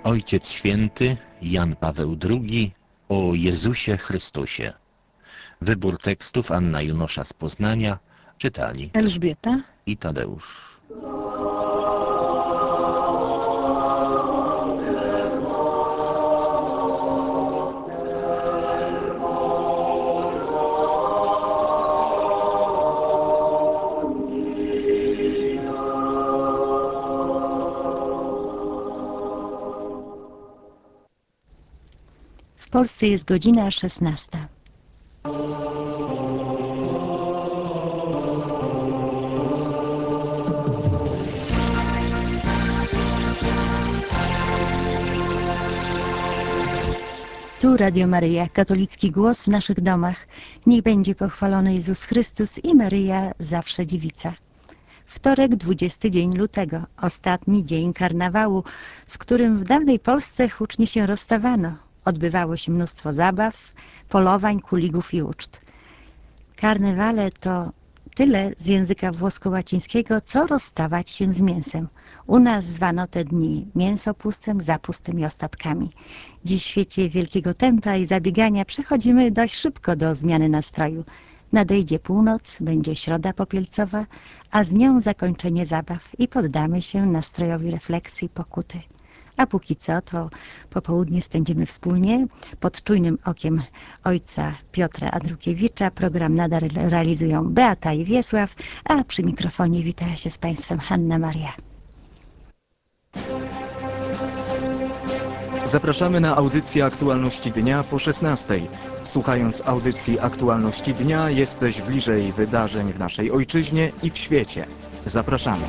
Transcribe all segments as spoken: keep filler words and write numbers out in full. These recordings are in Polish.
Ojciec Święty Jan Paweł drugi o Jezusie Chrystusie. Wybór tekstów Anna Junosza z Poznania. Czytali Elżbieta i Tadeusz. W Polsce jest godzina szesnasta. Tu Radio Maryja, katolicki głos w naszych domach. Niech będzie pochwalony Jezus Chrystus i Maryja, zawsze dziewica. Wtorek, dwudziesty dzień lutego, ostatni dzień karnawału, z którym w dawnej Polsce hucznie się rozstawano. Odbywało się mnóstwo zabaw, polowań, kuligów i uczt. Karnewale to tyle z języka włosko-łacińskiego, co rozstawać się z mięsem. U nas zwano te dni mięsopustem, zapustem i ostatkami. Dziś w świecie wielkiego tempa i zabiegania przechodzimy dość szybko do zmiany nastroju. Nadejdzie północ, będzie środa popielcowa, a z nią zakończenie zabaw i poddamy się nastrojowi refleksji i pokuty. A póki co, to popołudnie spędzimy wspólnie pod czujnym okiem ojca Piotra Andrukiewicza. Program nadal realizują Beata i Wiesław, a przy mikrofonie wita się z Państwem Hanna Maria. Zapraszamy na audycję Aktualności Dnia po szesnastej. Słuchając audycji Aktualności Dnia jesteś bliżej wydarzeń w naszej ojczyźnie i w świecie. Zapraszamy.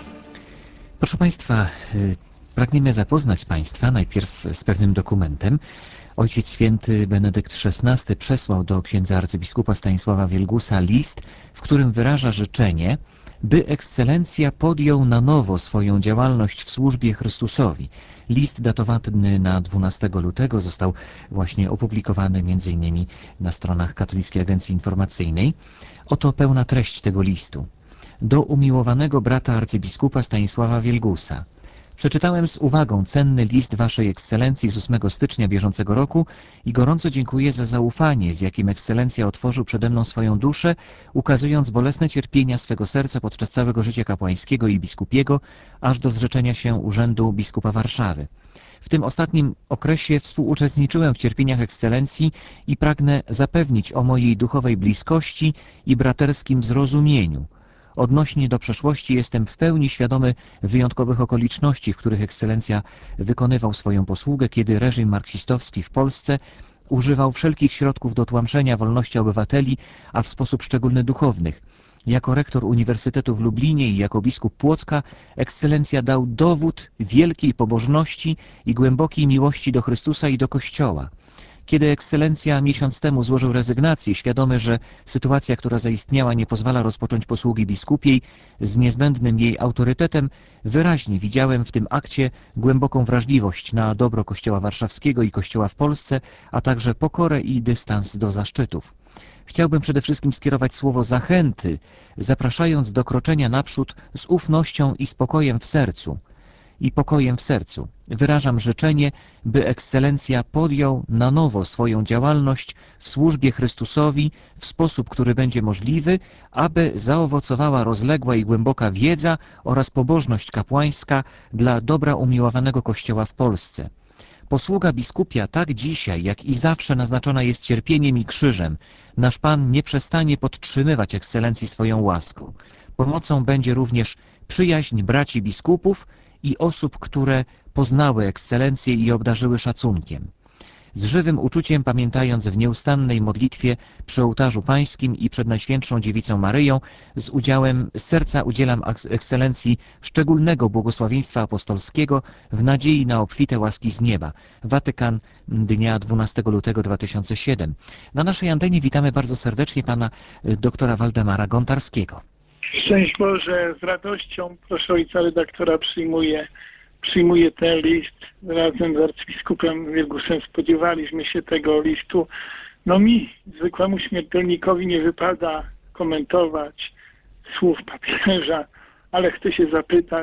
Proszę Państwa, pragniemy zapoznać Państwa najpierw z pewnym dokumentem. Ojciec Święty Benedykt szesnasty przesłał do księdza arcybiskupa Stanisława Wielgusa list, w którym wyraża życzenie, by ekscelencja podjął na nowo swoją działalność w służbie Chrystusowi. List datowany na dwunastego lutego został właśnie opublikowany między innymi na stronach Katolickiej Agencji Informacyjnej. Oto pełna treść tego listu. Do umiłowanego brata arcybiskupa Stanisława Wielgusa. Przeczytałem z uwagą cenny list Waszej Ekscelencji z ósmego stycznia bieżącego roku i gorąco dziękuję za zaufanie, z jakim Ekscelencja otworzył przede mną swoją duszę, ukazując bolesne cierpienia swego serca podczas całego życia kapłańskiego i biskupiego, aż do zrzeczenia się urzędu biskupa Warszawy. W tym ostatnim okresie współuczestniczyłem w cierpieniach Ekscelencji i pragnę zapewnić o mojej duchowej bliskości i braterskim zrozumieniu. Odnośnie do przeszłości jestem w pełni świadomy wyjątkowych okoliczności, w których Ekscelencja wykonywał swoją posługę, kiedy reżim marksistowski w Polsce używał wszelkich środków do tłamszenia wolności obywateli, a w sposób szczególny duchownych. Jako rektor Uniwersytetu w Lublinie i jako biskup Płocka Ekscelencja dał dowód wielkiej pobożności i głębokiej miłości do Chrystusa i do Kościoła. Kiedy Ekscelencja miesiąc temu złożył rezygnację, świadomy, że sytuacja, która zaistniała, nie pozwala rozpocząć posługi biskupiej z niezbędnym jej autorytetem, wyraźnie widziałem w tym akcie głęboką wrażliwość na dobro Kościoła Warszawskiego i Kościoła w Polsce, a także pokorę i dystans do zaszczytów. Chciałbym przede wszystkim skierować słowo zachęty, zapraszając do kroczenia naprzód z ufnością i spokojem w sercu. I pokojem w sercu. Wyrażam życzenie, by Ekscelencja podjął na nowo swoją działalność w służbie Chrystusowi w sposób, który będzie możliwy, aby zaowocowała rozległa i głęboka wiedza oraz pobożność kapłańska dla dobra umiłowanego Kościoła w Polsce. Posługa biskupia tak dzisiaj, jak i zawsze naznaczona jest cierpieniem i krzyżem. Nasz Pan nie przestanie podtrzymywać Ekscelencji swoją łaską. Pomocą będzie również przyjaźń braci biskupów i osób, które poznały Ekscelencję i obdarzyły szacunkiem. Z żywym uczuciem, pamiętając w nieustannej modlitwie przy ołtarzu pańskim i przed Najświętszą Dziewicą Maryją, z udziałem z serca udzielam Ekscelencji szczególnego błogosławieństwa apostolskiego w nadziei na obfite łaski z nieba. Watykan, dnia dwunastego lutego dwa tysiące siódmego. Na naszej antenie witamy bardzo serdecznie pana doktora Waldemara Gontarskiego. Szczęść Boże, z radością proszę ojca redaktora przyjmuję, przyjmuję ten list. Razem z arcybiskupem Wielgusem spodziewaliśmy się tego listu. No mi, zwykłemu śmiertelnikowi, nie wypada komentować słów papieża, ale chcę się zapytać,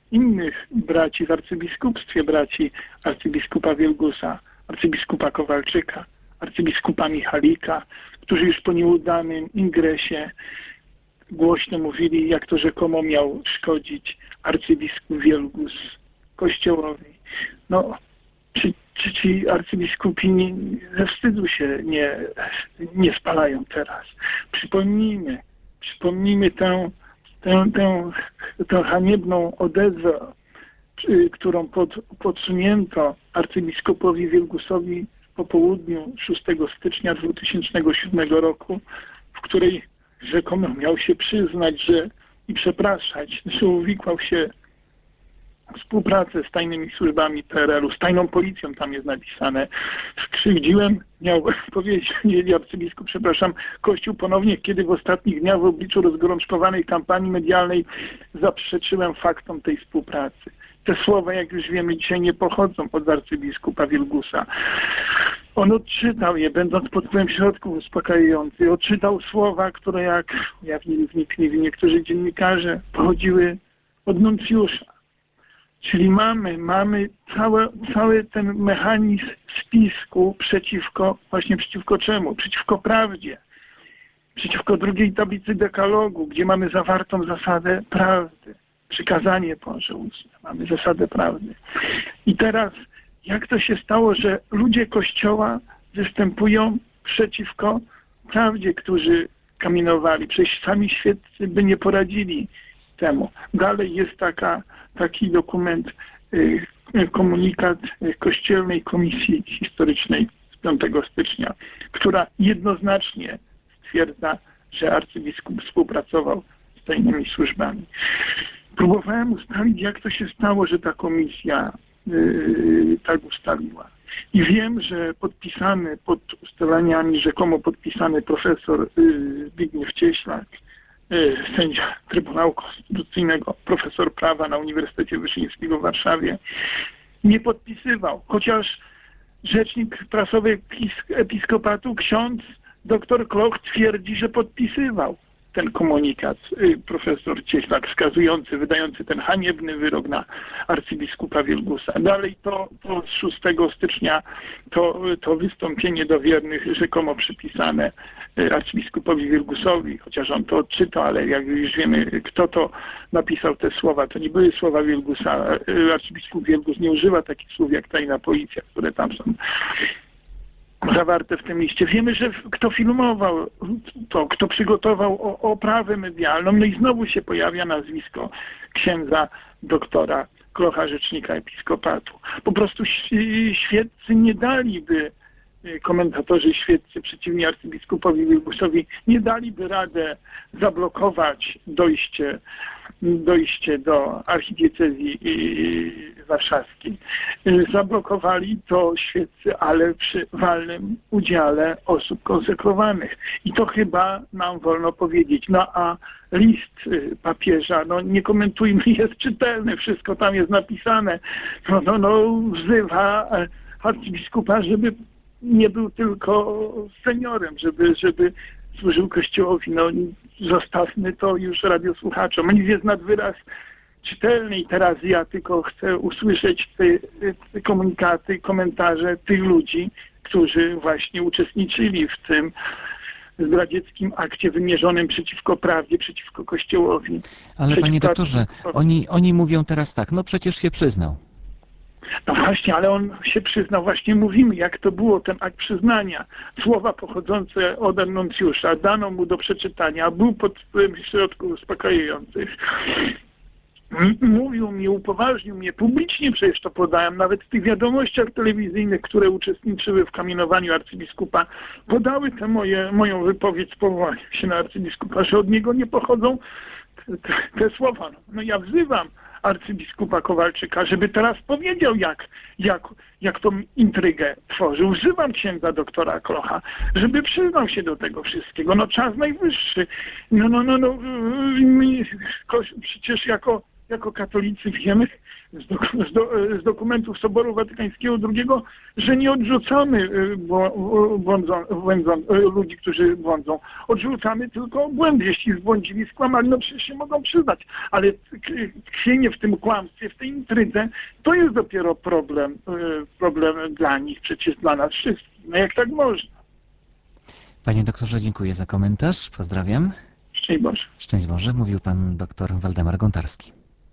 innych braci w arcybiskupstwie, braci arcybiskupa Wielgusa, arcybiskupa Kowalczyka, arcybiskupa Michalika, którzy już po nieudanym ingresie głośno mówili, jak to rzekomo miał szkodzić arcybiskup Wielgus Kościołowi. No, czy, czy ci arcybiskupi nie, ze wstydu się nie, nie spalają teraz? Przypomnijmy, przypomnijmy tę, tę, tę, tę haniebną odezwę, którą pod, podsunięto arcybiskupowi Wielgusowi po południu szóstego stycznia dwa tysiące siódmego roku, w której rzekomo miał się przyznać, że i przepraszać, że uwikłał się w współpracę z tajnymi służbami P R L u, z tajną policją, tam jest napisane. Skrzywdziłem, miał powiedzieć arcybiskup, przepraszam, Kościół ponownie, kiedy w ostatnich dniach w obliczu rozgorączkowanej kampanii medialnej zaprzeczyłem faktom tej współpracy. Te słowa, jak już wiemy, dzisiaj nie pochodzą od arcybiskupa Wielgusa. On odczytał je, będąc pod wpływem środków uspokajających. Odczytał słowa, które, jak ujawnili wnikliwi niektórzy dziennikarze, pochodziły od nuncjusza. Czyli mamy, mamy całe, cały ten mechanizm spisku przeciwko, właśnie przeciwko czemu? Przeciwko prawdzie. Przeciwko drugiej tablicy dekalogu, gdzie mamy zawartą zasadę prawdy. Przykazanie Boże ustne. Mamy zasadę prawdy. I teraz, jak to się stało, że ludzie Kościoła występują przeciwko prawdzie, którzy kamienowali? Przecież sami świeccy by nie poradzili temu. Dalej jest taka, taki dokument, komunikat Kościelnej Komisji Historycznej z piątego stycznia, która jednoznacznie stwierdza, że arcybiskup współpracował z tajnymi służbami. Próbowałem ustalić, jak to się stało, że ta komisja yy, tak ustaliła. I wiem, że podpisany pod ustaleniami, rzekomo podpisany profesor yy, Zbigniew Cieślak, yy, sędzia Trybunału Konstytucyjnego, profesor prawa na Uniwersytecie Wyszyńskiego w Warszawie, nie podpisywał, chociaż rzecznik prasowy episkopatu, ksiądz dr Kloch twierdzi, że podpisywał ten komunikat, profesor Cieślak, wskazujący, wydający ten haniebny wyrok na arcybiskupa Wielgusa. Dalej to, to z szóstego stycznia to, to wystąpienie do wiernych rzekomo przypisane arcybiskupowi Wielgusowi, chociaż on to odczytał, ale jak już wiemy, kto to napisał te słowa, to nie były słowa Wielgusa. Arcybiskup Wielgus nie używa takich słów jak tajna policja, które tam są zawarte w tym liście. Wiemy, że kto filmował to, kto przygotował oprawę medialną, no i znowu się pojawia nazwisko księdza doktora Klocha, rzecznika episkopatu. Po prostu świeccy nie daliby, komentatorzy świeccy przeciwni arcybiskupowi Wielgusowi, nie daliby radę zablokować dojście, dojście do archidiecezji warszawskiej. Zablokowali to świeccy, ale przy walnym udziale osób konsekrowanych. I to chyba nam wolno powiedzieć. No a list papieża, no nie komentujmy, jest czytelny, wszystko tam jest napisane. No, no, no wzywa arcybiskupa, żeby nie był tylko seniorem, żeby, żeby służył Kościołowi. No zostawmy to już radiosłuchaczom. Nic jest nad wyraz czytelny i teraz ja tylko chcę usłyszeć te, te komunikaty, komentarze tych ludzi, którzy właśnie uczestniczyli w tym zdradzieckim akcie wymierzonym przeciwko prawdzie, przeciwko Kościołowi. Ale przeciwko panie doktorze, arcybiskupowi. oni, oni mówią teraz tak, no przecież się przyznał. No właśnie, ale on się przyznał, właśnie mówimy, jak to było, ten akt przyznania. Słowa pochodzące od nuncjusza dano mu do przeczytania, był pod wpływem środków uspokajających. Mówił mi, upoważnił mnie, publicznie przecież to podałem, nawet w tych wiadomościach telewizyjnych, które uczestniczyły w kamienowaniu arcybiskupa, podały tę moje, moją wypowiedź z powołaniem się na arcybiskupa, że od niego nie pochodzą te, te słowa. No ja wzywam arcybiskupa Kowalczyka, żeby teraz powiedział, jak, jak, jak tą intrygę tworzył. Wzywam księdza doktora Klocha, żeby przyznał się do tego wszystkiego. No czas najwyższy. No, no, no, no, przecież jako jako katolicy wiemy z, dok z, do z dokumentów Soboru Watykańskiego drugiego, że nie odrzucamy błądzą, błędzą, ludzi, którzy błądzą. Odrzucamy tylko błędy. Jeśli zbłądzili, skłamali, no przecież się mogą przyznać. Ale tkwienie w tym kłamstwie, w tej intrydze, to jest dopiero problem, problem dla nich, przecież dla nas wszystkich. No jak tak można? Panie doktorze, dziękuję za komentarz. Pozdrawiam. Szczęść Boże. Szczęść Boże, mówił pan dr Waldemar Gontarski.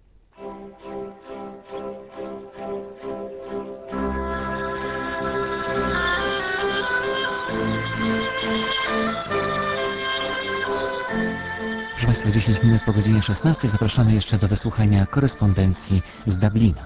Proszę Państwa, dziesięć minut po godzinie szesnastej zapraszamy jeszcze do wysłuchania korespondencji z Dublina.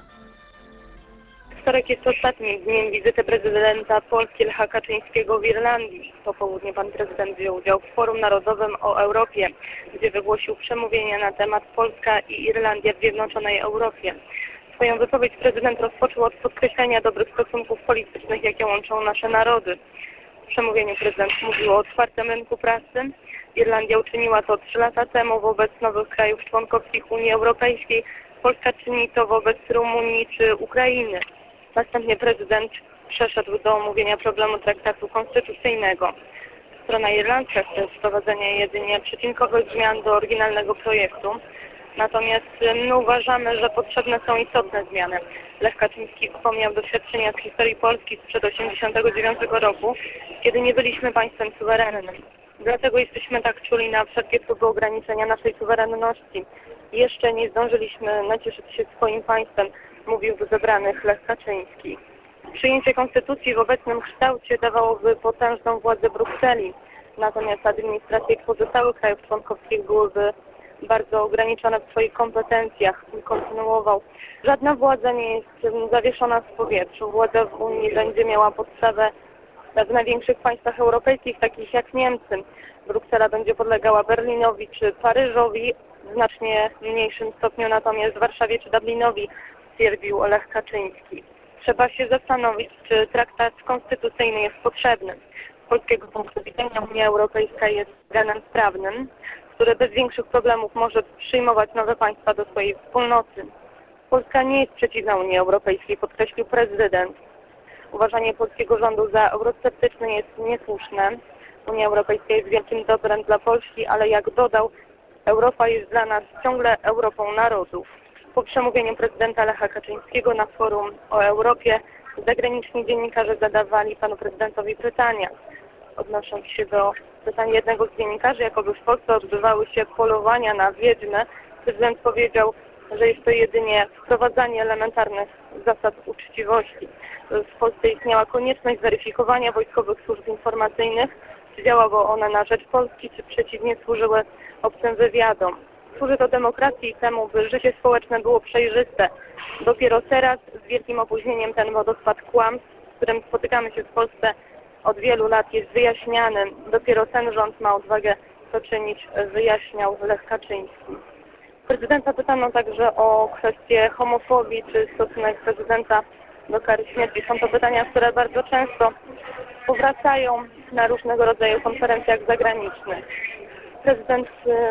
Wtorek jest ostatnim dniem wizyty prezydenta Polski Lecha Kaczyńskiego w Irlandii. Po południu pan prezydent wziął udział w Forum Narodowym o Europie, gdzie wygłosił przemówienie na temat Polska i Irlandia w zjednoczonej Europie. Swoją wypowiedź prezydent rozpoczął od podkreślenia dobrych stosunków politycznych, jakie łączą nasze narody. W przemówieniu prezydent mówił o otwartym rynku pracy. Irlandia uczyniła to trzy lata temu wobec nowych krajów członkowskich Unii Europejskiej. Polska czyni to wobec Rumunii czy Ukrainy. Następnie prezydent przeszedł do omówienia problemu traktatu konstytucyjnego. Strona irlandzka chce wprowadzenia jedynie przecinkowych zmian do oryginalnego projektu. Natomiast my uważamy, że potrzebne są istotne zmiany. Lech Kaczyński wspomniał doświadczenia z historii Polski sprzed tysiąc dziewięćset osiemdziesiątego dziewiątego roku, kiedy nie byliśmy państwem suwerennym. Dlatego jesteśmy tak czuli na wszelkie próby ograniczenia naszej suwerenności. Jeszcze nie zdążyliśmy nacieszyć się swoim państwem, mówił do zebranych Lech Kaczyński. Przyjęcie konstytucji w obecnym kształcie dawałoby potężną władzę Brukseli, natomiast administracje pozostałych krajów członkowskich byłyby bardzo ograniczone w swoich kompetencjach. Kontynuował. Żadna władza nie jest zawieszona w powietrzu. Władza w Unii będzie miała podstawę w największych państwach europejskich, takich jak Niemcy. Bruksela będzie podlegała Berlinowi czy Paryżowi, w znacznie mniejszym stopniu natomiast Warszawie czy Dublinowi, stwierdził Lech Kaczyński. Trzeba się zastanowić, czy traktat konstytucyjny jest potrzebny. Z polskiego punktu widzenia Unia Europejska jest organem prawnym, który bez większych problemów może przyjmować nowe państwa do swojej wspólnoty. Polska nie jest przeciwna Unii Europejskiej, podkreślił prezydent. Uważanie polskiego rządu za eurosceptyczne jest niesłuszne. Unia Europejska jest wielkim dobrem dla Polski, ale jak dodał, Europa jest dla nas ciągle Europą narodów. Po przemówieniu prezydenta Lecha Kaczyńskiego na forum o Europie zagraniczni dziennikarze zadawali panu prezydentowi pytania. Odnosząc się do pytań jednego z dziennikarzy, jakoby w Polsce odbywały się polowania na wiedźmy, prezydent powiedział, że jest to jedynie wprowadzanie elementarnych zasad uczciwości. W Polsce istniała konieczność weryfikowania wojskowych służb informacyjnych, czy działały one na rzecz Polski, czy przeciwnie służyły obcym wywiadom. Służy to demokracji i temu, by życie społeczne było przejrzyste. Dopiero teraz z wielkim opóźnieniem ten wodospad kłamstw, z którym spotykamy się w Polsce od wielu lat, jest wyjaśniany. Dopiero ten rząd ma odwagę to czynić, wyjaśniał Lech Kaczyński. Prezydenta pytano także o kwestię homofobii czy stosunek prezydenta do kary śmierci. Są to pytania, które bardzo często powracają na różnego rodzaju konferencjach zagranicznych. Prezydent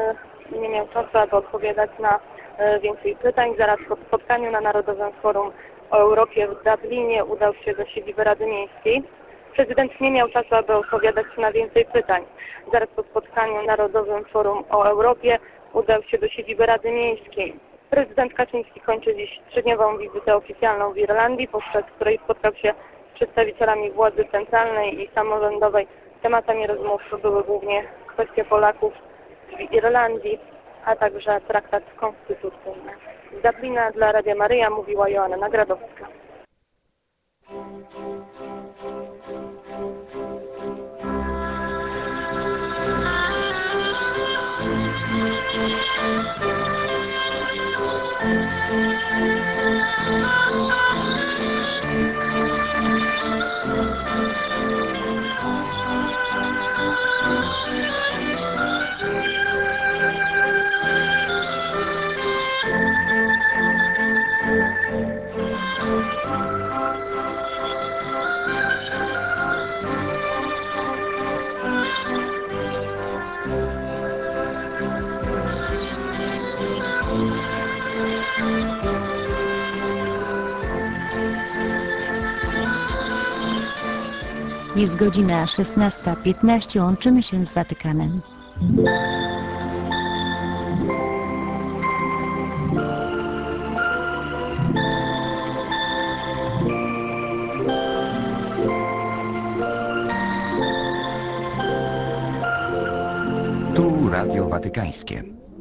nie miał czasu, aby odpowiadać na więcej pytań. Zaraz po spotkaniu na Narodowym Forum o Europie w Dublinie udał się do siedziby Rady Miejskiej. Prezydent nie miał czasu, aby odpowiadać na więcej pytań. Zaraz po spotkaniu na Narodowym Forum o Europie udał się do siedziby Rady Miejskiej. Prezydent Kaczyński kończy dziś trzydniową wizytę oficjalną w Irlandii, podczas której spotkał się z przedstawicielami władzy centralnej i samorządowej. Tematami rozmów były głównie kwestie Polaków w Irlandii, a także traktat konstytucyjny. Z Dublina dla Radia Maryja mówiła Joanna Nagradowska. Thank you. Jest godzina szesnasta piętnaście, łączymy się z Watykanem. Tu Radio Watykańskie.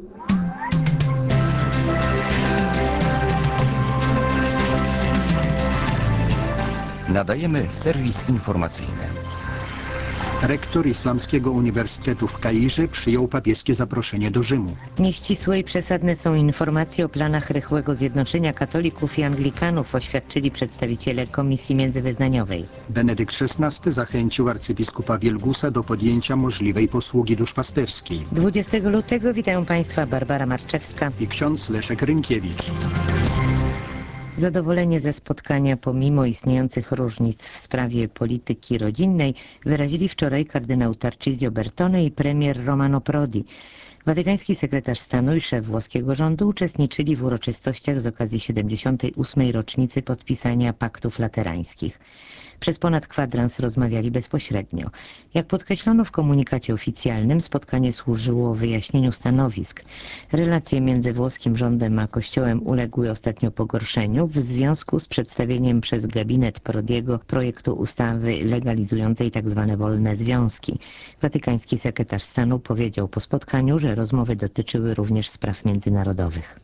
Nadajemy serwis informacyjny. Rektor Islamskiego Uniwersytetu w Kairze przyjął papieskie zaproszenie do Rzymu. Nieścisłe i przesadne są informacje o planach rychłego zjednoczenia katolików i anglikanów, oświadczyli przedstawiciele Komisji Międzywyznaniowej. Benedykt szesnasty zachęcił arcybiskupa Wielgusa do podjęcia możliwej posługi duszpasterskiej. dwudziestego lutego witają Państwa Barbara Marczewska I ksiądz Leszek Rynkiewicz. Zadowolenie ze spotkania pomimo istniejących różnic w sprawie polityki rodzinnej wyrazili wczoraj kardynał Tarcisio Bertone i premier Romano Prodi. Watykański sekretarz stanu i szef włoskiego rządu uczestniczyli w uroczystościach z okazji siedemdziesiątej ósmej rocznicy podpisania paktów laterańskich. Przez ponad kwadrans rozmawiali bezpośrednio. Jak podkreślono w komunikacie oficjalnym, spotkanie służyło wyjaśnieniu stanowisk. Relacje między włoskim rządem a Kościołem uległy ostatnio pogorszeniu w związku z przedstawieniem przez gabinet Prodiego projektu ustawy legalizującej tzw. wolne związki. Watykański sekretarz stanu powiedział po spotkaniu, że rozmowy dotyczyły również spraw międzynarodowych.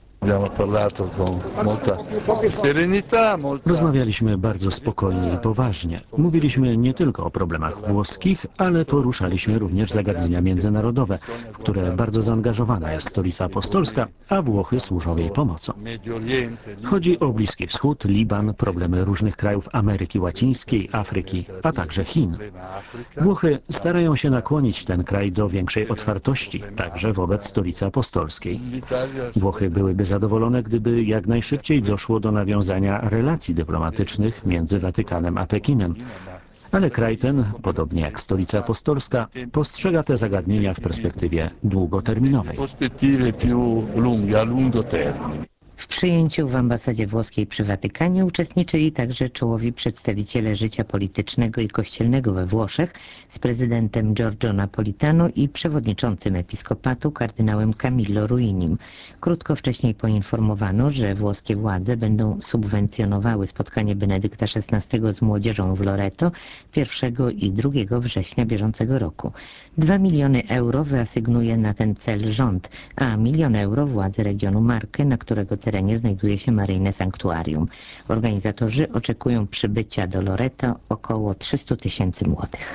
Rozmawialiśmy bardzo spokojnie i poważnie. Mówiliśmy nie tylko o problemach włoskich, ale poruszaliśmy również zagadnienia międzynarodowe, w które bardzo zaangażowana jest Stolica Apostolska, a Włochy służą jej pomocą. Chodzi o Bliski Wschód, Liban, problemy różnych krajów Ameryki Łacińskiej, Afryki, a także Chin. Włochy starają się nakłonić ten kraj do większej otwartości, także wobec Stolicy Apostolskiej. Włochy byłyby zadowolone, gdyby jak najszybciej doszło do nawiązania relacji dyplomatycznych między Watykanem a Pekinem. Ale kraj ten, podobnie jak Stolica Apostolska, postrzega te zagadnienia w perspektywie długoterminowej. W przyjęciu w ambasadzie włoskiej przy Watykanie uczestniczyli także czołowi przedstawiciele życia politycznego i kościelnego we Włoszech z prezydentem Giorgio Napolitano i przewodniczącym episkopatu kardynałem Camillo Ruinim. Krótko wcześniej poinformowano, że włoskie władze będą subwencjonowały spotkanie Benedykta szesnastego z młodzieżą w Loreto pierwszego i drugiego września bieżącego roku. Dwa miliony euro wyasygnuje na ten cel rząd, a milion euro władze regionu Marche, na którego terenie znajduje się maryjne sanktuarium. Organizatorzy oczekują przybycia do Loreto około trzystu tysięcy młodych.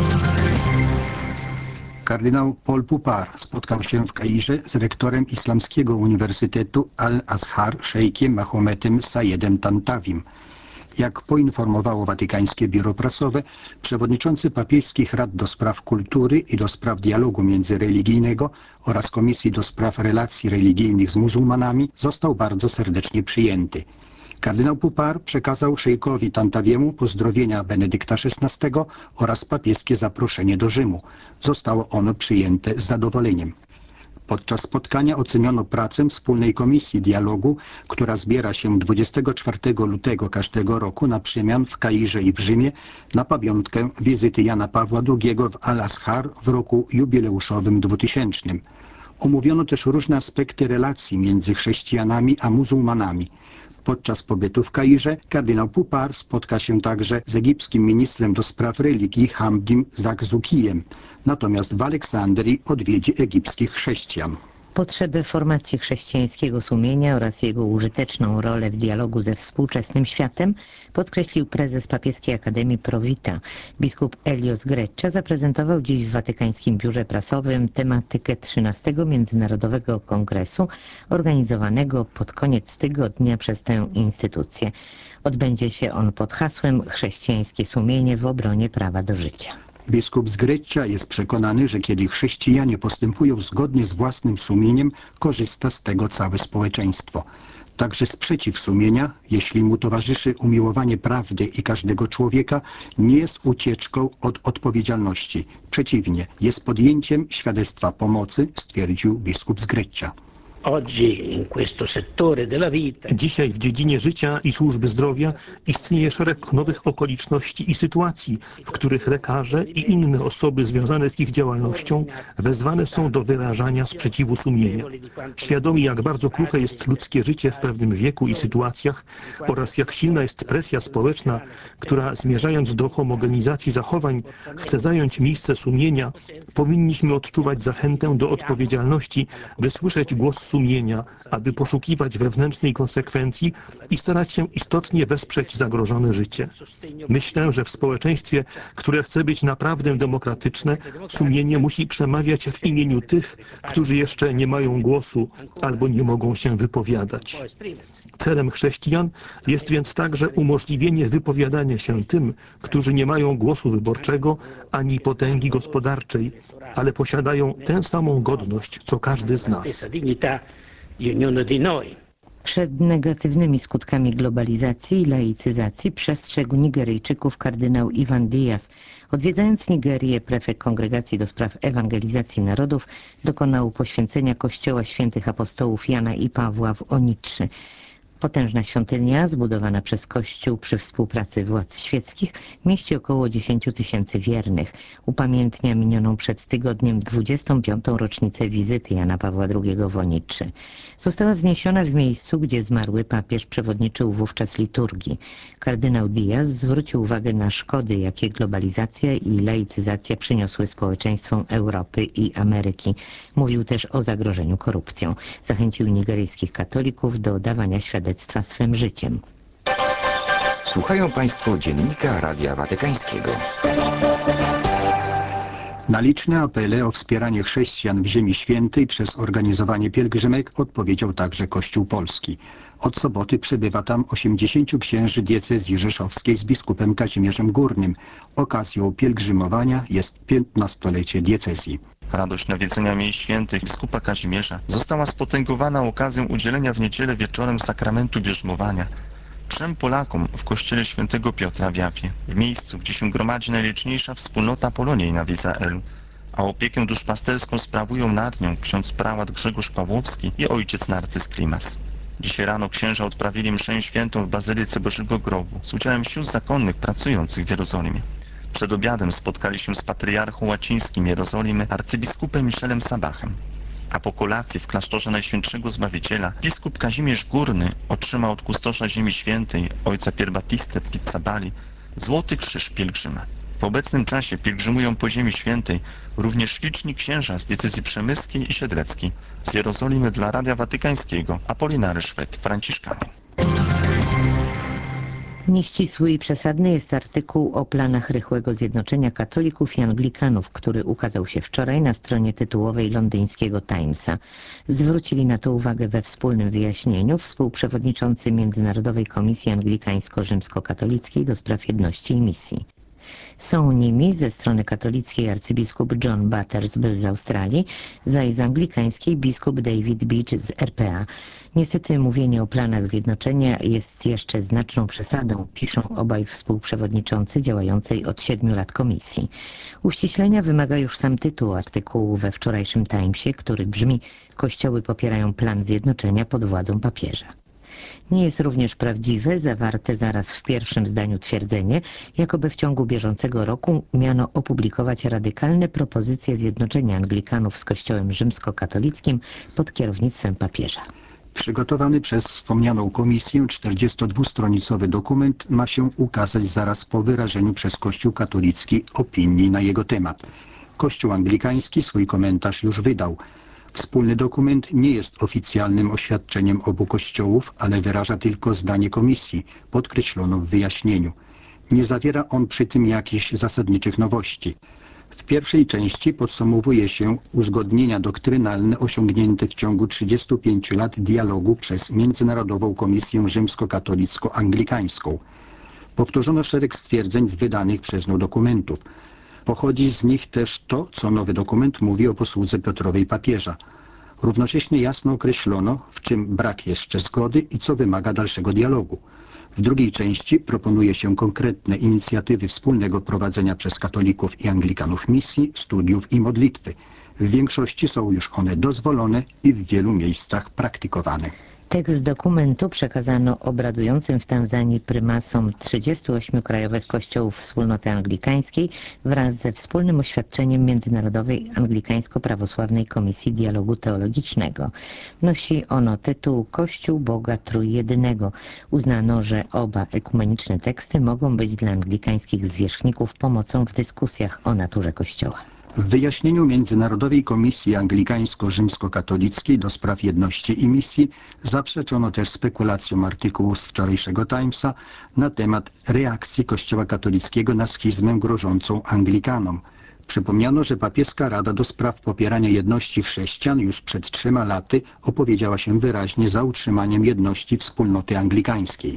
Kardynał Paul Pupar spotkał się w Kairze z rektorem Islamskiego Uniwersytetu Al-Azhar, szejkiem Mahometem Sayedem Tantawim. Jak poinformowało Watykańskie Biuro Prasowe, przewodniczący papieskich rad do spraw kultury i do spraw dialogu międzyreligijnego oraz Komisji do spraw relacji religijnych z muzułmanami został bardzo serdecznie przyjęty. Kardynał Pupar przekazał szejkowi Tantawiemu pozdrowienia Benedykta szesnastego oraz papieskie zaproszenie do Rzymu. Zostało ono przyjęte z zadowoleniem. Podczas spotkania oceniono pracę wspólnej komisji dialogu, która zbiera się dwudziestego czwartego lutego każdego roku na przemian w Kairze i w Rzymie na pamiątkę wizyty Jana Pawła drugiego w Al-Azhar w roku jubileuszowym dwutysięcznym. Omówiono też różne aspekty relacji między chrześcijanami a muzułmanami. Podczas pobytu w Kairze kardynał Pupar spotka się także z egipskim ministrem do spraw religii Hamdim Zakzukijem. Natomiast w Aleksandrii odwiedzi egipskich chrześcijan. Potrzeby formacji chrześcijańskiego sumienia oraz jego użyteczną rolę w dialogu ze współczesnym światem podkreślił prezes Papieskiej Akademii Pro Vita. Biskup Elios Greccia zaprezentował dziś w Watykańskim Biurze Prasowym tematykę trzynastego Międzynarodowego Kongresu organizowanego pod koniec tygodnia przez tę instytucję. Odbędzie się on pod hasłem Chrześcijańskie sumienie w obronie prawa do życia. Biskup z Greccia jest przekonany, że kiedy chrześcijanie postępują zgodnie z własnym sumieniem, korzysta z tego całe społeczeństwo. Także sprzeciw sumienia, jeśli mu towarzyszy umiłowanie prawdy i każdego człowieka, nie jest ucieczką od odpowiedzialności. Przeciwnie, jest podjęciem świadectwa pomocy, stwierdził biskup z Greccia. Dzisiaj w dziedzinie życia i służby zdrowia istnieje szereg nowych okoliczności i sytuacji, w których lekarze i inne osoby związane z ich działalnością wezwane są do wyrażania sprzeciwu sumienia. Świadomi, jak bardzo kruche jest ludzkie życie w pewnym wieku i sytuacjach oraz jak silna jest presja społeczna, która zmierzając do homogenizacji zachowań chce zająć miejsce sumienia, powinniśmy odczuwać zachętę do odpowiedzialności, by słyszeć głos sumienia, aby poszukiwać wewnętrznej konsekwencji i starać się istotnie wesprzeć zagrożone życie. Myślę, że w społeczeństwie, które chce być naprawdę demokratyczne, sumienie musi przemawiać w imieniu tych, którzy jeszcze nie mają głosu albo nie mogą się wypowiadać. Celem chrześcijan jest więc także umożliwienie wypowiadania się tym, którzy nie mają głosu wyborczego ani potęgi gospodarczej, ale posiadają tę samą godność, co każdy z nas. Przed negatywnymi skutkami globalizacji i laicyzacji przestrzegł Nigeryjczyków kardynał Ivan Diaz. Odwiedzając Nigerię, prefekt Kongregacji do Spraw Ewangelizacji Narodów dokonał poświęcenia kościoła świętych apostołów Jana i Pawła w Onitrzy. Potężna świątynia, zbudowana przez Kościół przy współpracy władz świeckich, mieści około dziesięciu tysięcy wiernych. Upamiętnia minioną przed tygodniem dwudziestą piątą rocznicę wizyty Jana Pawła drugiego w Onitrzy. Została wzniesiona w miejscu, gdzie zmarły papież przewodniczył wówczas liturgii. Kardynał Diaz zwrócił uwagę na szkody, jakie globalizacja i laicyzacja przyniosły społeczeństwom Europy i Ameryki. Mówił też o zagrożeniu korupcją. Zachęcił nigeryjskich katolików do dawania świadectwa swym życiem. Słuchają Państwo Dziennika Radia Watykańskiego. Na liczne apele o wspieranie chrześcijan w Ziemi Świętej przez organizowanie pielgrzymek odpowiedział także Kościół Polski. Od soboty przybywa tam osiemdziesięciu księży diecezji rzeszowskiej z biskupem Kazimierzem Górnym. Okazją pielgrzymowania jest piętnastolecie diecezji. Radość nawiedzenia miejsc świętych biskupa Kazimierza została spotęgowana okazją udzielenia w niedzielę wieczorem sakramentu bierzmowania trzem Polakom w kościele świętego Piotra w Jafie, w miejscu, gdzie się gromadzi najliczniejsza wspólnota polonijna w Izraelu, a opiekę duszpasterską sprawują nad nią ksiądz prałat Grzegorz Pawłowski i ojciec Narcyz Klimas. Dzisiaj rano księża odprawili mszę świętą w Bazylice Bożego Grobu z udziałem sióstr zakonnych pracujących w Jerozolimie. Przed obiadem spotkali się z patriarchą łacińskim Jerozolimy, arcybiskupem Michelem Sabachem. A po kolacji w klasztorze Najświętszego Zbawiciela biskup Kazimierz Górny otrzymał od kustosza Ziemi Świętej, ojca Pierbatistę Pizzabali, złoty krzyż pielgrzyma. W obecnym czasie pielgrzymują po Ziemi Świętej również liczni księża z diecezji przemyskiej i siedleckiej. Z Jerozolimy dla Radia Watykańskiego Apolinary Szwed, Franciszkanin. Nieścisły i przesadny jest artykuł o planach rychłego zjednoczenia katolików i anglikanów, który ukazał się wczoraj na stronie tytułowej londyńskiego Timesa. Zwrócili na to uwagę we wspólnym wyjaśnieniu współprzewodniczący Międzynarodowej Komisji Anglikajsko-Rzymskokatolickiej do spraw jedności i misji. Są nimi ze strony katolickiej arcybiskup John Battersby z Australii, zaś z anglikańskiej biskup David Beach z R P A. Niestety mówienie o planach zjednoczenia jest jeszcze znaczną przesadą, piszą obaj współprzewodniczący działającej od siedmiu lat komisji. Uściślenia wymaga już sam tytuł artykułu we wczorajszym Timesie, który brzmi: Kościoły popierają plan zjednoczenia pod władzą papieża. Nie jest również prawdziwe zawarte zaraz w pierwszym zdaniu twierdzenie, jakoby w ciągu bieżącego roku miano opublikować radykalne propozycje zjednoczenia Anglikanów z Kościołem rzymskokatolickim pod kierownictwem papieża. Przygotowany przez wspomnianą komisję czterdziestodwustronicowy dokument ma się ukazać zaraz po wyrażeniu przez Kościół katolicki opinii na jego temat. Kościół anglikański swój komentarz już wydał. Wspólny dokument nie jest oficjalnym oświadczeniem obu kościołów, ale wyraża tylko zdanie komisji, podkreślono w wyjaśnieniu. Nie zawiera on przy tym jakichś zasadniczych nowości. W pierwszej części podsumowuje się uzgodnienia doktrynalne osiągnięte w ciągu trzydziestu pięciu lat dialogu przez Międzynarodową Komisję Rzymskokatolicko-Anglikańską. Powtórzono szereg stwierdzeń z wydanych przez nią dokumentów. Pochodzi z nich też to, co nowy dokument mówi o posłudze Piotrowej papieża. Równocześnie jasno określono, w czym brak jeszcze zgody i co wymaga dalszego dialogu. W drugiej części proponuje się konkretne inicjatywy wspólnego prowadzenia przez katolików i anglikanów misji, studiów i modlitwy. W większości są już one dozwolone i w wielu miejscach praktykowane. Tekst dokumentu przekazano obradującym w Tanzanii prymasom trzydziestu ośmiu krajowych kościołów wspólnoty anglikańskiej wraz ze wspólnym oświadczeniem Międzynarodowej Anglikańsko-Prawosławnej Komisji Dialogu Teologicznego. Nosi ono tytuł Kościół Boga Trójjedynego. Uznano, że oba ekumeniczne teksty mogą być dla anglikańskich zwierzchników pomocą w dyskusjach o naturze Kościoła. W wyjaśnieniu Międzynarodowej Komisji Anglikańsko-Rzymskokatolickiej do spraw jedności i misji zaprzeczono też spekulacjom artykułu z wczorajszego Timesa na temat reakcji Kościoła katolickiego na schizmę grożącą Anglikanom. Przypomniano, że papieska Rada do spraw popierania jedności chrześcijan już przed trzema laty opowiedziała się wyraźnie za utrzymaniem jedności wspólnoty anglikańskiej.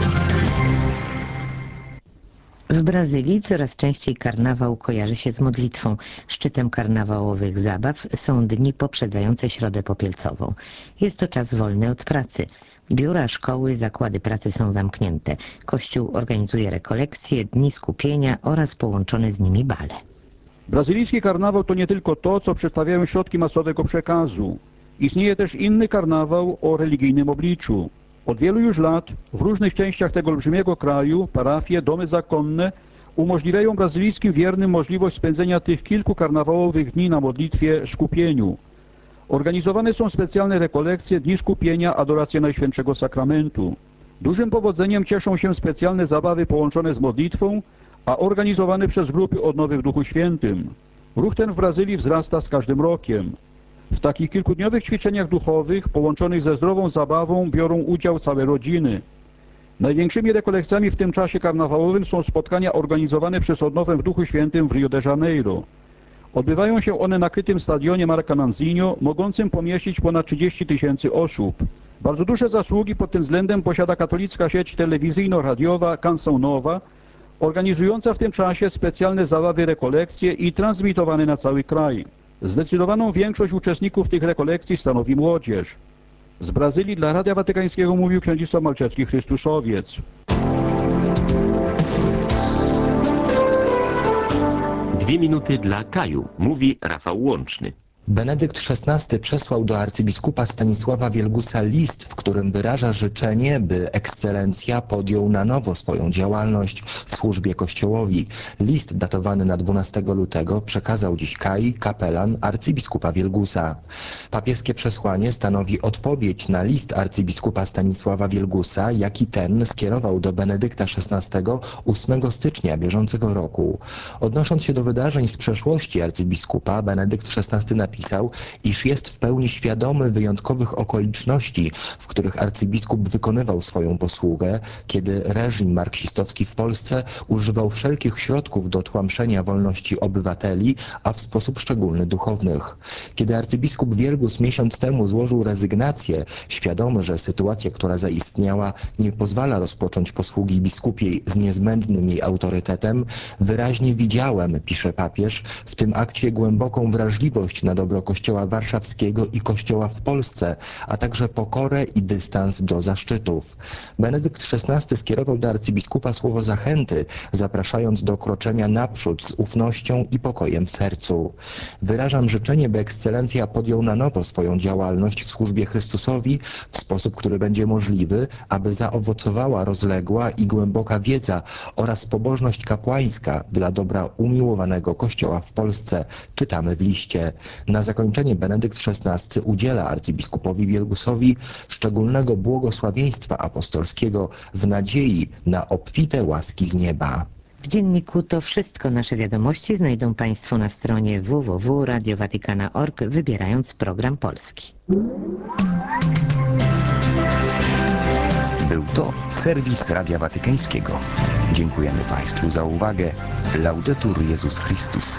W Brazylii coraz częściej karnawał kojarzy się z modlitwą. Szczytem karnawałowych zabaw są dni poprzedzające Środę Popielcową. Jest to czas wolny od pracy. Biura, szkoły, zakłady pracy są zamknięte. Kościół organizuje rekolekcje, dni skupienia oraz połączone z nimi bale. Brazylijski karnawał to nie tylko to, co przedstawiają środki masowego przekazu. Istnieje też inny karnawał o religijnym obliczu. Od wielu już lat w różnych częściach tego olbrzymiego kraju parafie, domy zakonne umożliwiają brazylijskim wiernym możliwość spędzenia tych kilku karnawałowych dni na modlitwie skupieniu. Organizowane są specjalne rekolekcje, dni skupienia, adoracja Najświętszego Sakramentu. Dużym powodzeniem cieszą się specjalne zabawy połączone z modlitwą, a organizowane przez grupy odnowy w Duchu Świętym. Ruch ten w Brazylii wzrasta z każdym rokiem. W takich kilkudniowych ćwiczeniach duchowych, połączonych ze zdrową zabawą, biorą udział całe rodziny. Największymi rekolekcjami w tym czasie karnawałowym są spotkania organizowane przez Odnowę w Duchu Świętym w Rio de Janeiro. Odbywają się one na krytym stadionie Maracanãzinho, mogącym pomieścić ponad trzydzieści tysięcy osób. Bardzo duże zasługi pod tym względem posiada katolicka sieć telewizyjno-radiowa Canção Nova, organizująca w tym czasie specjalne zabawy, rekolekcje i transmitowane na cały kraj. Zdecydowaną większość uczestników tych rekolekcji stanowi młodzież. Z Brazylii dla Radia Watykańskiego mówił ksiądz Zdzisław Malczewski, Chrystuszowiec. Dwie minuty dla Kaju, mówi Rafał Łączny. Benedykt szesnasty przesłał do arcybiskupa Stanisława Wielgusa list, w którym wyraża życzenie, by ekscelencja podjął na nowo swoją działalność w służbie Kościołowi. List datowany na dwunastego lutego przekazał dziś Kaj, kapelan arcybiskupa Wielgusa. Papieskie przesłanie stanowi odpowiedź na list arcybiskupa Stanisława Wielgusa, jaki ten skierował do Benedykta szesnastego ósmego stycznia bieżącego roku. Odnosząc się do wydarzeń z przeszłości arcybiskupa, Benedykt szesnasty napisał, Napisał, iż jest w pełni świadomy wyjątkowych okoliczności, w których arcybiskup wykonywał swoją posługę, kiedy reżim marksistowski w Polsce używał wszelkich środków do tłamszenia wolności obywateli, a w sposób szczególny duchownych. Kiedy arcybiskup Wielgus miesiąc temu złożył rezygnację, świadomy, że sytuacja, która zaistniała, nie pozwala rozpocząć posługi biskupiej z niezbędnym jej autorytetem, wyraźnie widziałem, pisze papież, w tym akcie głęboką wrażliwość na dobro Kościoła Warszawskiego i Kościoła w Polsce, a także pokorę i dystans do zaszczytów. Benedykt szesnasty skierował do arcybiskupa słowo zachęty, zapraszając do kroczenia naprzód z ufnością i pokojem w sercu. Wyrażam życzenie, by ekscelencja podjął na nowo swoją działalność w służbie Chrystusowi w sposób, który będzie możliwy, aby zaowocowała rozległa i głęboka wiedza oraz pobożność kapłańska dla dobra umiłowanego Kościoła w Polsce, czytamy w liście. Na zakończenie Benedykt szesnasty udziela arcybiskupowi Wielgusowi szczególnego błogosławieństwa apostolskiego w nadziei na obfite łaski z nieba. W dzienniku to wszystko. Nasze wiadomości znajdą Państwo na stronie w w w kropka radio watykana kropka org, wybierając program polski. Był to serwis Radia Watykańskiego. Dziękujemy Państwu za uwagę. Laudetur Jezus Chrystus.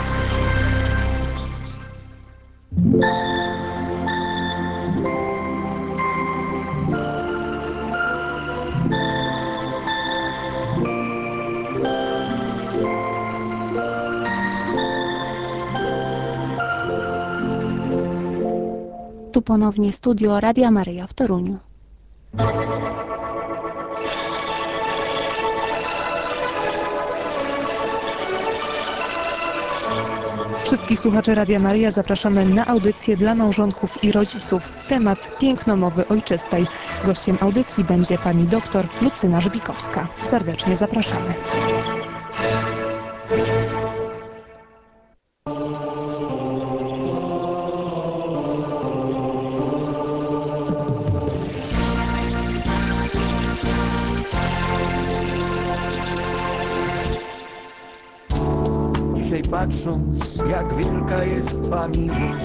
Tu ponownie studio Radia Maryja w Toruniu. Wszystkich słuchaczy Radia Maryja zapraszamy na audycję dla małżonków i rodziców. Temat piękno mowy ojczystej. Gościem audycji będzie pani doktor Lucyna Żbikowska. Serdecznie zapraszamy. Dzisiaj patrząc, jak wielka jest Twa miłość,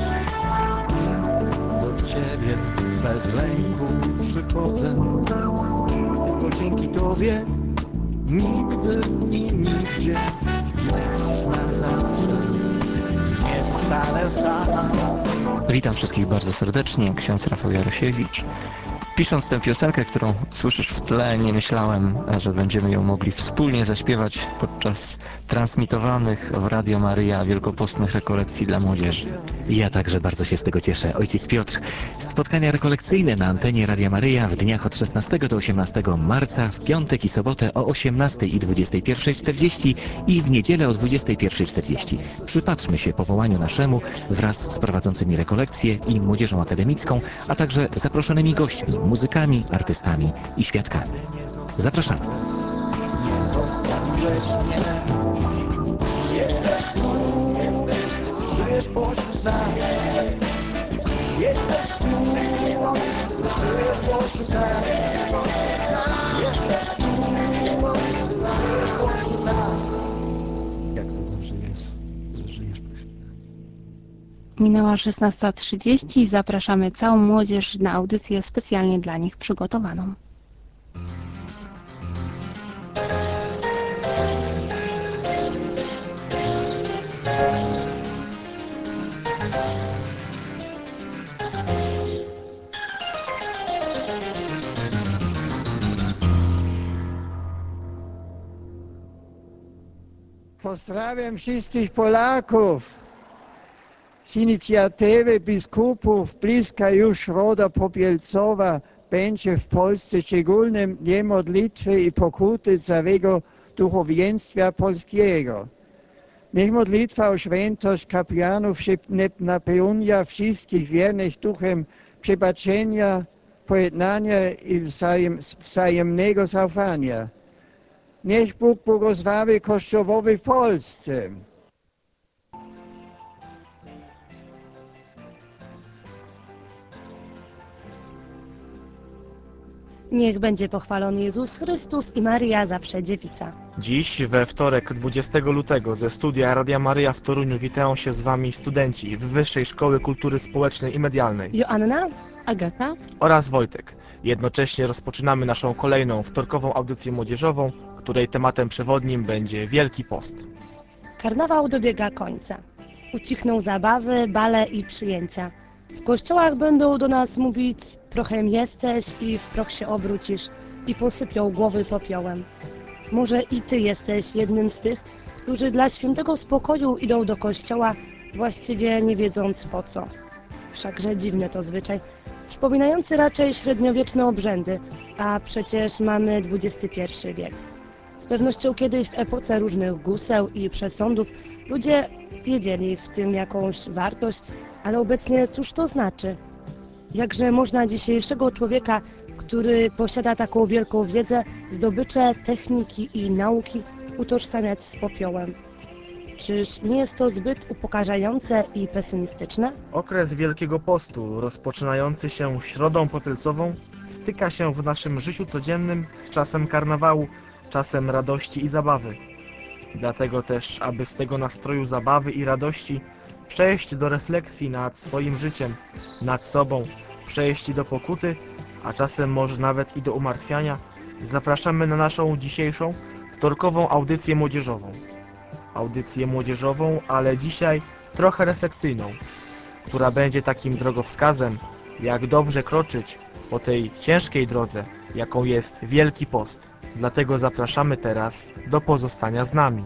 do Ciebie bez lęku przychodzę. Tylko dzięki Tobie nigdy i nigdzie już na zawsze nie zostanę sam. Witam wszystkich bardzo serdecznie, ksiądz Rafał Jarosiewicz. Pisząc tę piosenkę, którą słyszysz w tle, nie myślałem, że będziemy ją mogli wspólnie zaśpiewać podczas transmitowanych w Radio Maryja wielkopostnych rekolekcji dla młodzieży. Ja także bardzo się z tego cieszę. Ojciec Piotr. Spotkania rekolekcyjne na antenie Radia Maryja w dniach od szesnastego do osiemnastego marca, w piątek i sobotę o osiemnastej i dwudziestej pierwszej czterdzieści i w niedzielę o dwudziestej pierwszej czterdzieści. Przypatrzmy się powołaniu naszemu wraz z prowadzącymi rekolekcje i młodzieżą akademicką, a także zaproszonymi gośćmi, muzykami, artystami i świadkami. Zapraszamy. Nie zostawiłeś mnie. Jesteś tu, jesteś tu, żyjesz pośród nas. Jesteś tu, żyjesz pośród nas. Jesteś tu, żyjesz pośród nas. Jak to dobrze jest, że żyjesz pośród nas. Minęła szesnasta trzydzieści i zapraszamy całą młodzież na audycję specjalnie dla nich przygotowaną. Pozdrawiam wszystkich Polaków z inicjatywy biskupów bliska już Roda Popielcowa będzie w Polsce szczególnym dniem modlitwy i pokuty całego duchowieństwa polskiego. Niech modlitwa o świętość kapłanów napełnia wszystkich wiernych duchem przebaczenia, pojednania i wzajem, wzajemnego zaufania. Niech Bóg błogosławi Kościołowi w Polsce. Niech będzie pochwalony Jezus Chrystus i Maryja zawsze dziewica. Dziś, we wtorek dwudziestego lutego, ze studia Radia Maryja w Toruniu witają się z Wami studenci Wyższej Szkoły Kultury Społecznej i Medialnej Joanna, Agata oraz Wojtek. Jednocześnie rozpoczynamy naszą kolejną wtorkową audycję młodzieżową, której tematem przewodnim będzie Wielki Post. Karnawał dobiega końca. Ucichną zabawy, bale i przyjęcia. W kościołach będą do nas mówić: prochem jesteś i w proch się obrócisz, i posypią głowy popiołem. Może i Ty jesteś jednym z tych, którzy dla świętego spokoju idą do kościoła, właściwie nie wiedząc po co. Wszakże dziwny to zwyczaj, przypominający raczej średniowieczne obrzędy, a przecież mamy dwudziesty pierwszy wiek. Z pewnością kiedyś w epoce różnych guseł i przesądów ludzie wiedzieli w tym jakąś wartość, ale obecnie cóż to znaczy? Jakże można dzisiejszego człowieka, który posiada taką wielką wiedzę, zdobycze, techniki i nauki, utożsamiać z popiołem? Czyż nie jest to zbyt upokarzające i pesymistyczne? Okres Wielkiego Postu, rozpoczynający się Środą Popielcową, styka się w naszym życiu codziennym z czasem karnawału, czasem radości i zabawy. Dlatego też, aby z tego nastroju zabawy i radości przejść do refleksji nad swoim życiem, nad sobą, przejść do pokuty, a czasem może nawet i do umartwiania, zapraszamy na naszą dzisiejszą, wtorkową audycję młodzieżową. Audycję młodzieżową, ale dzisiaj trochę refleksyjną, która będzie takim drogowskazem, jak dobrze kroczyć po tej ciężkiej drodze, jaką jest Wielki Post. Dlatego zapraszamy teraz do pozostania z nami.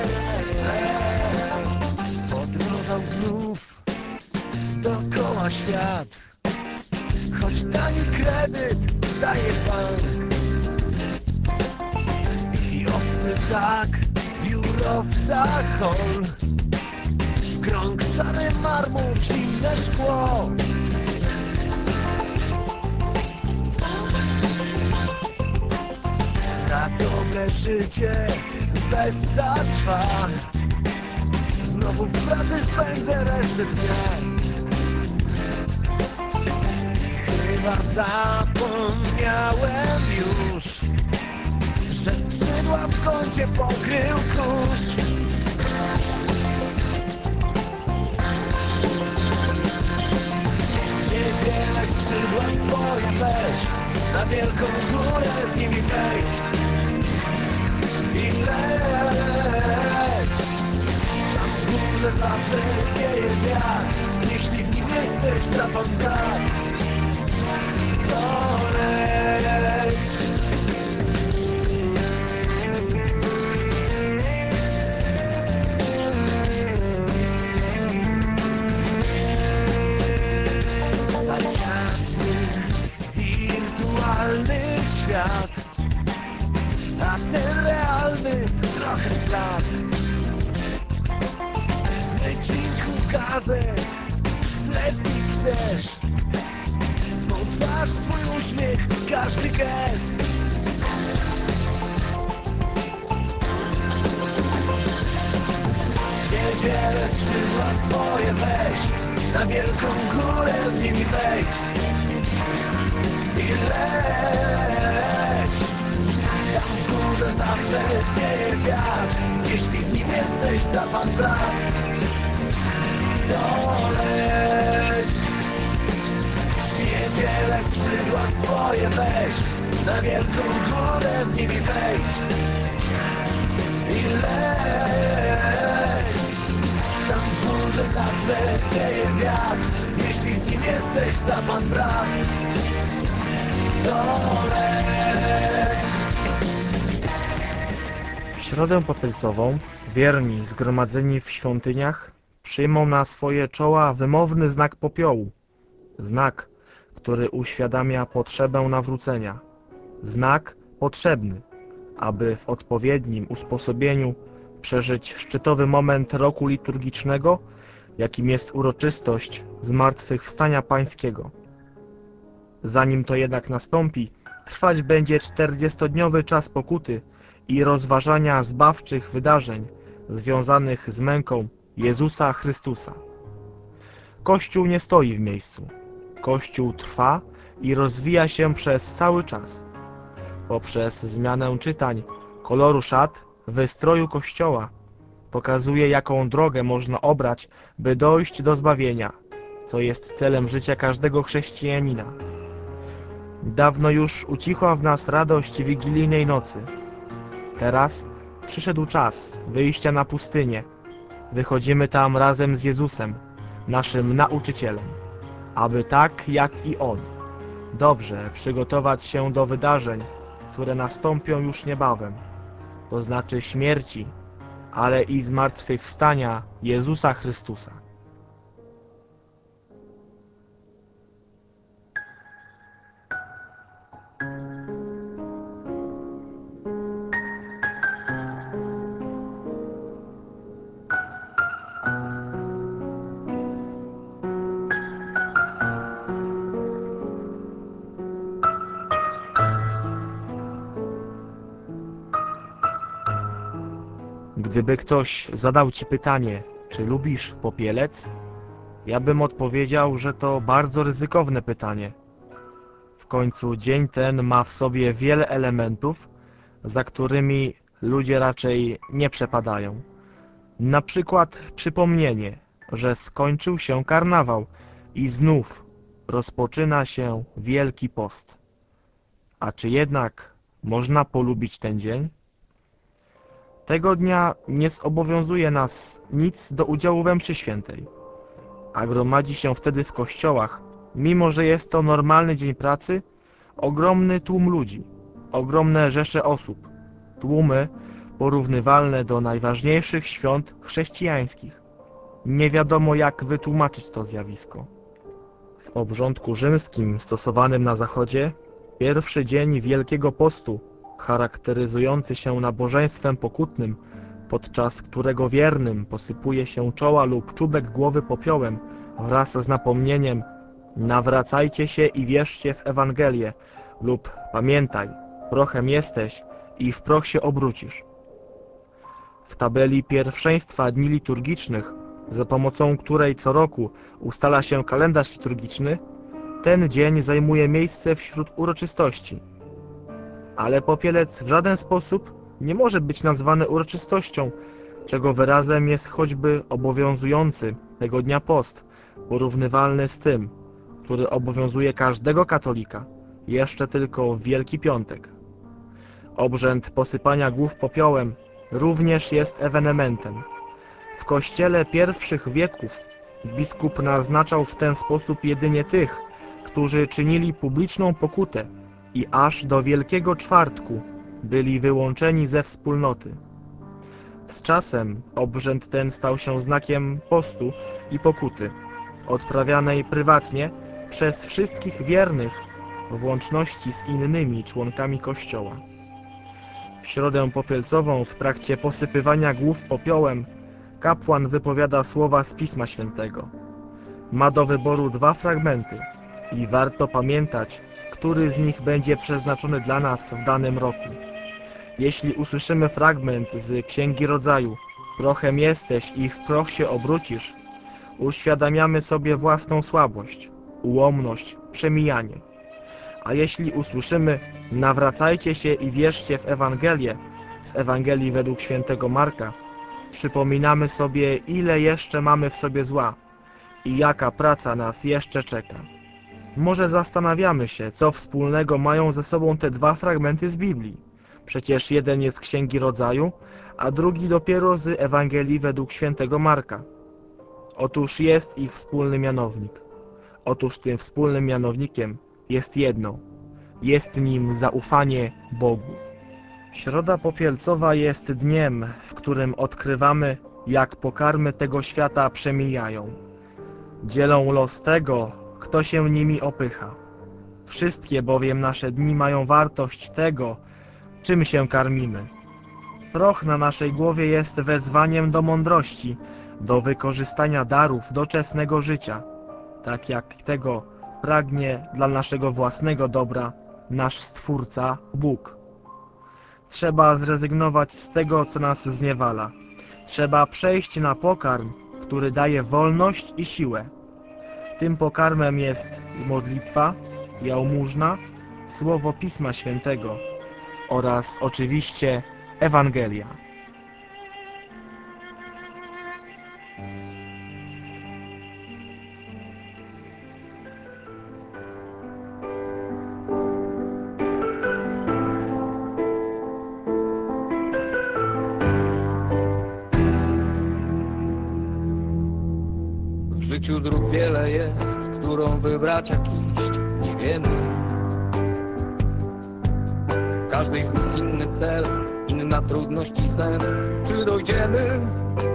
Podróżą znów dookoła świata. świat. Choć tani kredyt daje bank i obcy tak, biurowca hol, krąg, szary marmur, zimne szkło. Na dobre życie bez zatrwa, znowu w pracy spędzę resztę dnia. Chyba zapomniałem już, że skrzydła w kącie pokrył kurz. W niedzielę skrzydła swoje weź, na wielką górę z nimi wejdź i leć. Tam w górze zawsze wieje wiatr, jeśli z nim jesteś za pan brat, to leć. Zaciasny, wirtualny świat, a ten realny trochę splat. Z wycinku gazet zletnić chcesz swą twarz, swój uśmiech, każdy gest. W niedzielę skrzydła swoje weź, na wielką górę z nimi wejdź i leć. Tam w górze zawsze wieje wiatr, jeśli z nim jesteś za pan brat, to leć. W niedzielę skrzydła swoje weź, na wielką górę z nimi wejdź i leć. Tam w górze zawsze wieje wiatr, jeśli z nim jesteś za pan brat, to leć. W środę popylcową wierni zgromadzeni w świątyniach przyjmą na swoje czoła wymowny znak popiołu. Znak, który uświadamia potrzebę nawrócenia. Znak potrzebny, aby w odpowiednim usposobieniu przeżyć szczytowy moment roku liturgicznego, jakim jest uroczystość Zmartwychwstania Pańskiego. Zanim to jednak nastąpi, trwać będzie czterdziestodniowy czas pokuty i rozważania zbawczych wydarzeń związanych z męką Jezusa Chrystusa. Kościół nie stoi w miejscu. Kościół trwa i rozwija się przez cały czas. Poprzez zmianę czytań, koloru szat, wystroju Kościoła pokazuje, jaką drogę można obrać, by dojść do zbawienia, co jest celem życia każdego chrześcijanina. Dawno już ucichła w nas radość wigilijnej nocy. Teraz przyszedł czas wyjścia na pustynię. Wychodzimy tam razem z Jezusem, naszym nauczycielem, aby tak jak i On dobrze przygotować się do wydarzeń, które nastąpią już niebawem, to znaczy śmierci, ale i zmartwychwstania Jezusa Chrystusa. Gdyby ktoś zadał ci pytanie, czy lubisz popielec, ja bym odpowiedział, że to bardzo ryzykowne pytanie. W końcu dzień ten ma w sobie wiele elementów, za którymi ludzie raczej nie przepadają. Na przykład przypomnienie, że skończył się karnawał i znów rozpoczyna się Wielki Post. A czy jednak można polubić ten dzień? Tego dnia nie zobowiązuje nas nic do udziału we mszy świętej, a gromadzi się wtedy w kościołach, mimo że jest to normalny dzień pracy, ogromny tłum ludzi, ogromne rzesze osób, tłumy porównywalne do najważniejszych świąt chrześcijańskich. Nie wiadomo, jak wytłumaczyć to zjawisko. W W obrządku rzymskim stosowanym na zachodzie pierwszy dzień Wielkiego Postu, charakteryzujący się nabożeństwem pokutnym, podczas którego wiernym posypuje się czoła lub czubek głowy popiołem wraz z napomnieniem: nawracajcie się i wierzcie w Ewangelię, lub pamiętaj, prochem jesteś i w proch się obrócisz. W tabeli pierwszeństwa dni liturgicznych, za pomocą której co roku ustala się kalendarz liturgiczny, ten dzień zajmuje miejsce wśród uroczystości. Ale popielec w żaden sposób nie może być nazwany uroczystością, czego wyrazem jest choćby obowiązujący tego dnia post, porównywalny z tym, który obowiązuje każdego katolika, jeszcze tylko w Wielki Piątek. Obrzęd posypania głów popiołem również jest ewenementem. W kościele pierwszych wieków biskup naznaczał w ten sposób jedynie tych, którzy czynili publiczną pokutę i aż do Wielkiego Czwartku byli wyłączeni ze wspólnoty. Z czasem obrzęd ten stał się znakiem postu i pokuty, odprawianej prywatnie przez wszystkich wiernych w łączności z innymi członkami Kościoła. W środę popielcową w trakcie posypywania głów popiołem kapłan wypowiada słowa z Pisma Świętego. Ma do wyboru dwa fragmenty i warto pamiętać, który z nich będzie przeznaczony dla nas w danym roku. Jeśli usłyszymy fragment z Księgi Rodzaju "Prochem jesteś i w proch się obrócisz", uświadamiamy sobie własną słabość, ułomność, przemijanie. A jeśli usłyszymy "Nawracajcie się i wierzcie w Ewangelię" z Ewangelii według świętego Marka, przypominamy sobie, ile jeszcze mamy w sobie zła i jaka praca nas jeszcze czeka. Może zastanawiamy się, co wspólnego mają ze sobą te dwa fragmenty z Biblii. Przecież jeden jest z Księgi Rodzaju, a drugi dopiero z Ewangelii według świętego Marka. Otóż jest ich wspólny mianownik. Otóż tym wspólnym mianownikiem jest jedno. Jest nim zaufanie Bogu. Środa Popielcowa jest dniem, w którym odkrywamy, jak pokarmy tego świata przemijają. Dzielą los tego, kto się nimi opycha. Wszystkie bowiem nasze dni mają wartość tego, czym się karmimy. Proch na naszej głowie jest wezwaniem do mądrości, do wykorzystania darów doczesnego życia, tak jak tego pragnie dla naszego własnego dobra nasz Stwórca, Bóg. Trzeba zrezygnować z tego, co nas zniewala. Trzeba przejść na pokarm, który daje wolność i siłę. Tym pokarmem jest modlitwa, jałmużna, słowo Pisma Świętego oraz oczywiście Ewangelia. W życiu dróg wiele jest, którą wybrać, jak iść, nie wiemy. Każdej z nich inny cel, inna trudność i sens. Czy dojdziemy?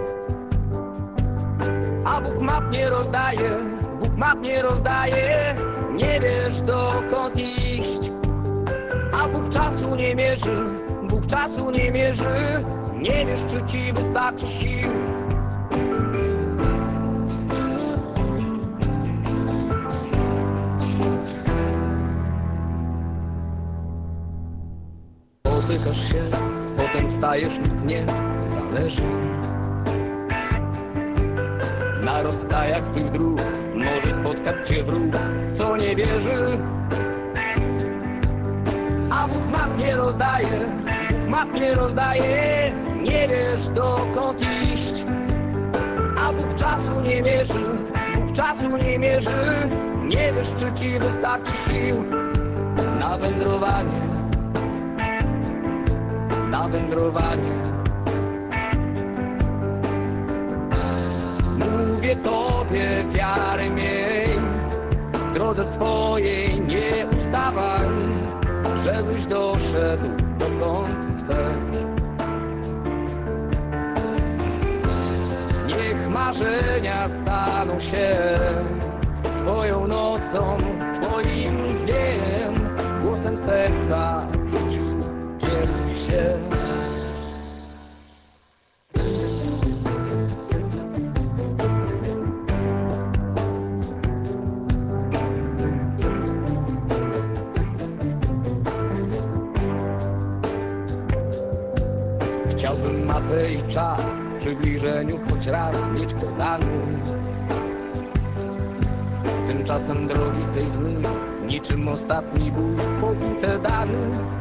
A Bóg map nie rozdaje, Bóg map nie rozdaje. Nie wiesz, dokąd iść. A Bóg czasu nie mierzy, Bóg czasu nie mierzy. Nie wiesz, czy ci wystarczy sił. Potykasz się, potem wstajesz lub nie, zależy. Na rozstajach tych dróg może spotkać cię wróg, co nie wierzy. A Bóg map nie rozdaje, Bóg map nie rozdaje. Nie wiesz, dokąd iść. A Bóg czasu nie mierzy, Bóg czasu nie mierzy. Nie wiesz, czy ci wystarczy sił na wędrowanie, na wędrowanie. Mówię tobie, wiary miej, w drodze swojej nie ustawaj, żebyś doszedł dokąd chcesz. Niech marzenia staną się Twoją nocą, Twoim dniem, głosem serca w życiu dziel się. Chciałbym mapę i czas w przybliżeniu choć raz mieć podany. Tymczasem drogi tej znów, niczym ostatni ból w pokutę dany.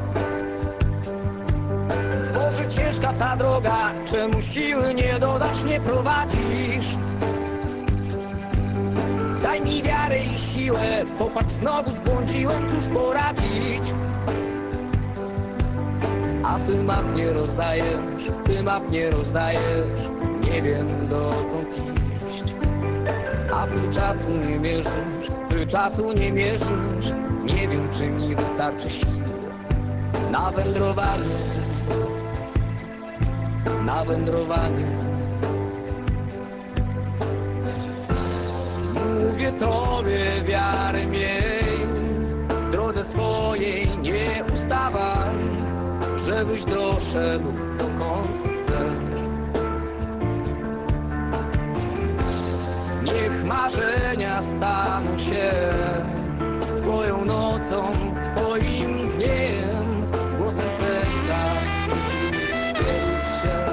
Boże, ciężka ta droga, czemu siły nie dodasz, nie prowadzisz? Daj mi wiarę i siłę, popatrz, znowu zbłądziłem, cóż poradzić? A Ty map nie rozdajesz, Ty map nie rozdajesz, nie wiem dokąd iść. A Ty czasu nie mierzysz, Ty czasu nie mierzysz, nie wiem czy mi wystarczy sił na wędrowanie, na wędrowanie. Mówię Tobie, wiary miej, w drodze swojej nie ustawaj, żebyś doszedł dokąd chcesz. Niech marzenia staną się Twoją nocą, Twoim dniem, głosem serca w życiu dziel się.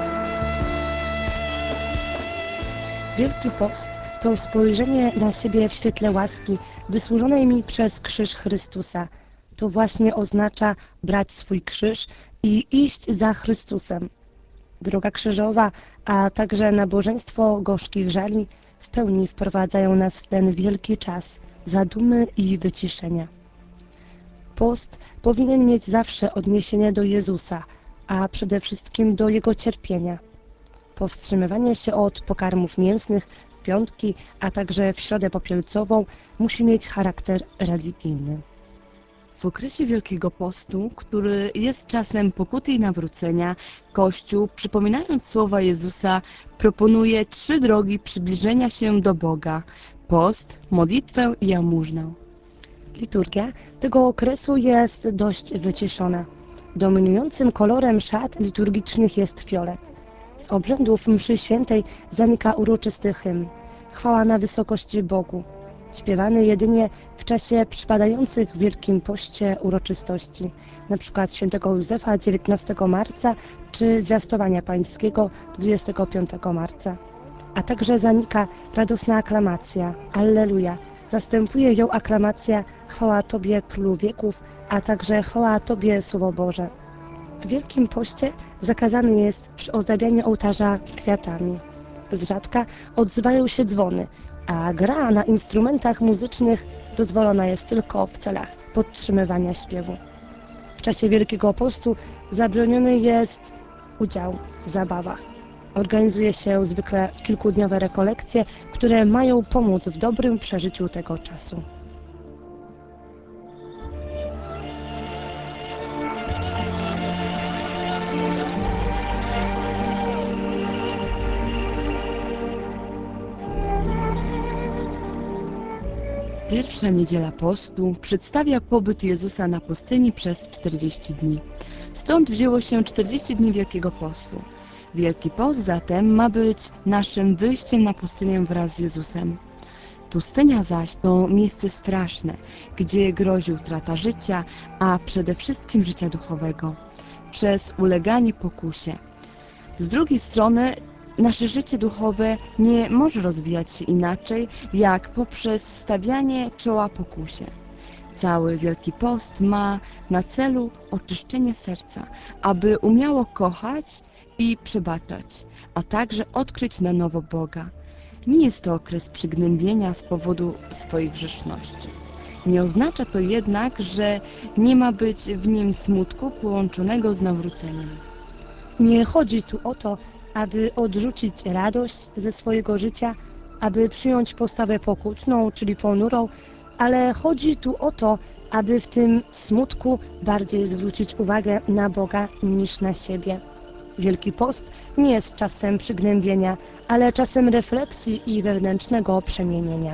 Wielki Post to spojrzenie na siebie w świetle łaski wysłużonej mi przez krzyż Chrystusa. To właśnie oznacza brać swój krzyż i iść za Chrystusem. Droga krzyżowa, a także nabożeństwo gorzkich żali w pełni wprowadzają nas w ten wielki czas zadumy i wyciszenia. Post powinien mieć zawsze odniesienie do Jezusa, a przede wszystkim do Jego cierpienia. Powstrzymywanie się od pokarmów mięsnych w piątki, a także w środę popielcową musi mieć charakter religijny. W okresie Wielkiego Postu, który jest czasem pokuty i nawrócenia, Kościół, przypominając słowa Jezusa, proponuje trzy drogi przybliżenia się do Boga: post, modlitwę i jałmużnę. Liturgia tego okresu jest dość wyciszona. Dominującym kolorem szat liturgicznych jest fiolet. Z obrzędów mszy świętej zanika uroczysty hymn. Chwała na wysokości Bogu. Śpiewany jedynie w czasie przypadających w Wielkim Poście uroczystości, np. świętego Józefa dziewiętnastego marca czy Zwiastowania Pańskiego dwudziestego piątego marca. A także zanika radosna aklamacja, Alleluja. Zastępuje ją aklamacja Chwała Tobie, Królu wieków, a także Chwała Tobie, Słowo Boże. W Wielkim Poście zakazane jest przyozdabianie ołtarza kwiatami. Z rzadka odzywają się dzwony, a gra na instrumentach muzycznych dozwolona jest tylko w celach podtrzymywania śpiewu. W czasie Wielkiego Postu zabroniony jest udział w zabawach. Organizuje się zwykle kilkudniowe rekolekcje, które mają pomóc w dobrym przeżyciu tego czasu. Pierwsza niedziela postu przedstawia pobyt Jezusa na pustyni przez czterdzieści dni. Stąd wzięło się czterdzieści dni Wielkiego Postu. Wielki Post zatem ma być naszym wyjściem na pustynię wraz z Jezusem. Pustynia zaś to miejsce straszne, gdzie grozi utrata życia, a przede wszystkim życia duchowego, przez uleganie pokusie. Z drugiej strony nasze życie duchowe nie może rozwijać się inaczej, jak poprzez stawianie czoła pokusie. Cały Wielki Post ma na celu oczyszczenie serca, aby umiało kochać i przebaczać, a także odkryć na nowo Boga. Nie jest to okres przygnębienia z powodu swojej grzeszności. Nie oznacza to jednak, że nie ma być w nim smutku połączonego z nawróceniem. Nie chodzi tu o to, aby odrzucić radość ze swojego życia, aby przyjąć postawę pokutną, czyli ponurą, ale chodzi tu o to, aby w tym smutku bardziej zwrócić uwagę na Boga niż na siebie. Wielki Post nie jest czasem przygnębienia, ale czasem refleksji i wewnętrznego przemienienia.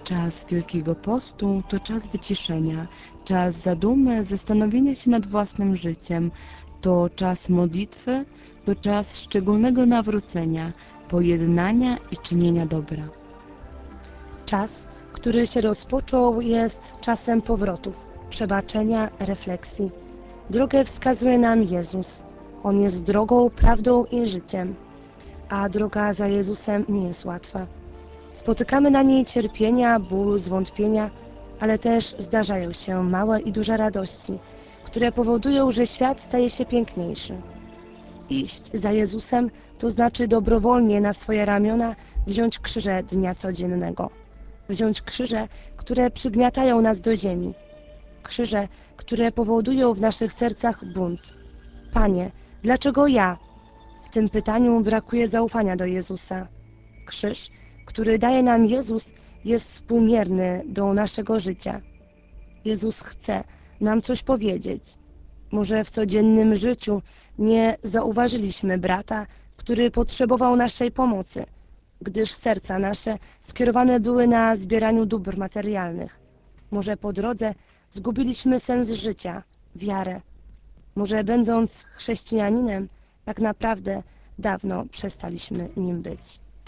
Czas Wielkiego Postu to czas wyciszenia, czas zadumy, zastanowienia się nad własnym życiem, to czas modlitwy, to czas szczególnego nawrócenia, pojednania i czynienia dobra. Czas, który się rozpoczął, jest czasem powrotów, przebaczenia, refleksji. Drogę wskazuje nam Jezus. On jest drogą, prawdą i życiem. A droga za Jezusem nie jest łatwa. Spotykamy na niej cierpienia, ból, zwątpienia, ale też zdarzają się małe i duże radości, które powodują, że świat staje się piękniejszy. Iść za Jezusem to znaczy dobrowolnie na swoje ramiona wziąć krzyże dnia codziennego. Wziąć krzyże, które przygniatają nas do ziemi. Krzyże, które powodują w naszych sercach bunt. Panie, dlaczego ja? W tym pytaniu brakuje zaufania do Jezusa. Krzyż, który daje nam Jezus, jest współmierny do naszego życia. Jezus chce nam coś powiedzieć. Może w codziennym życiu nie zauważyliśmy brata, który potrzebował naszej pomocy, gdyż serca nasze skierowane były na zbieraniu dóbr materialnych. Może po drodze zgubiliśmy sens życia, wiarę. Może będąc chrześcijaninem, tak naprawdę dawno przestaliśmy nim być.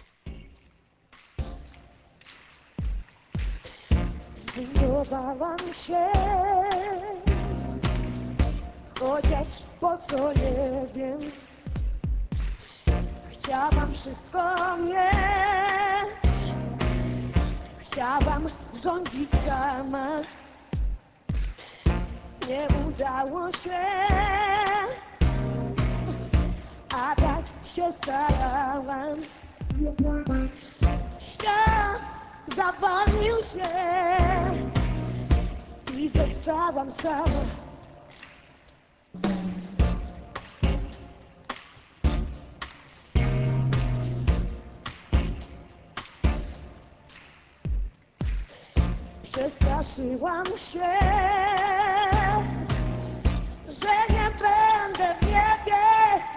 Zbudowałam się, chociaż po co nie wiem. Chciałam wszystko mieć, chciałam rządzić sama. Nie udało się, a tak się starałam. Świat zawalił się i zostałam sama. Przestraszyłam się, że nie będę w niebie.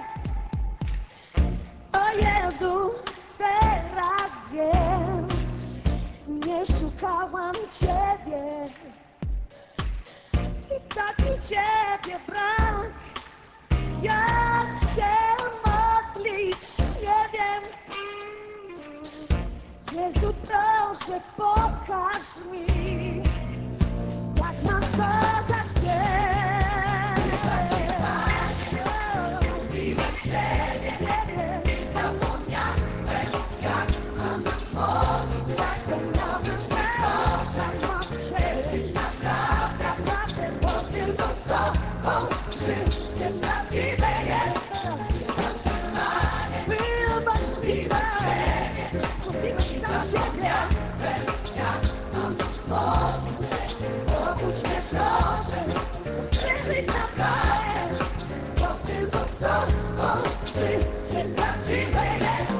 O Jezu, teraz wiem, nie szukałam Ciebie i tak mi Ciebie brak. Jak się modlić, nie wiem. Jezu, proszę, pokaż mi, jak mam kochać Cię. Zgubiłem siebie, zapomniałem, jak mam modlić. Zapomniałem, że proszę przeżyć naprawdę, naprawdę, bo tylko z Tobą życie prawdziwe jest. Wybacz mi, zgubiłem za siebie, jak mam modlić. Pomóż mnie proszę, przeżyć naprawdę, bo tylko z Tobą życie prawdziwe jest.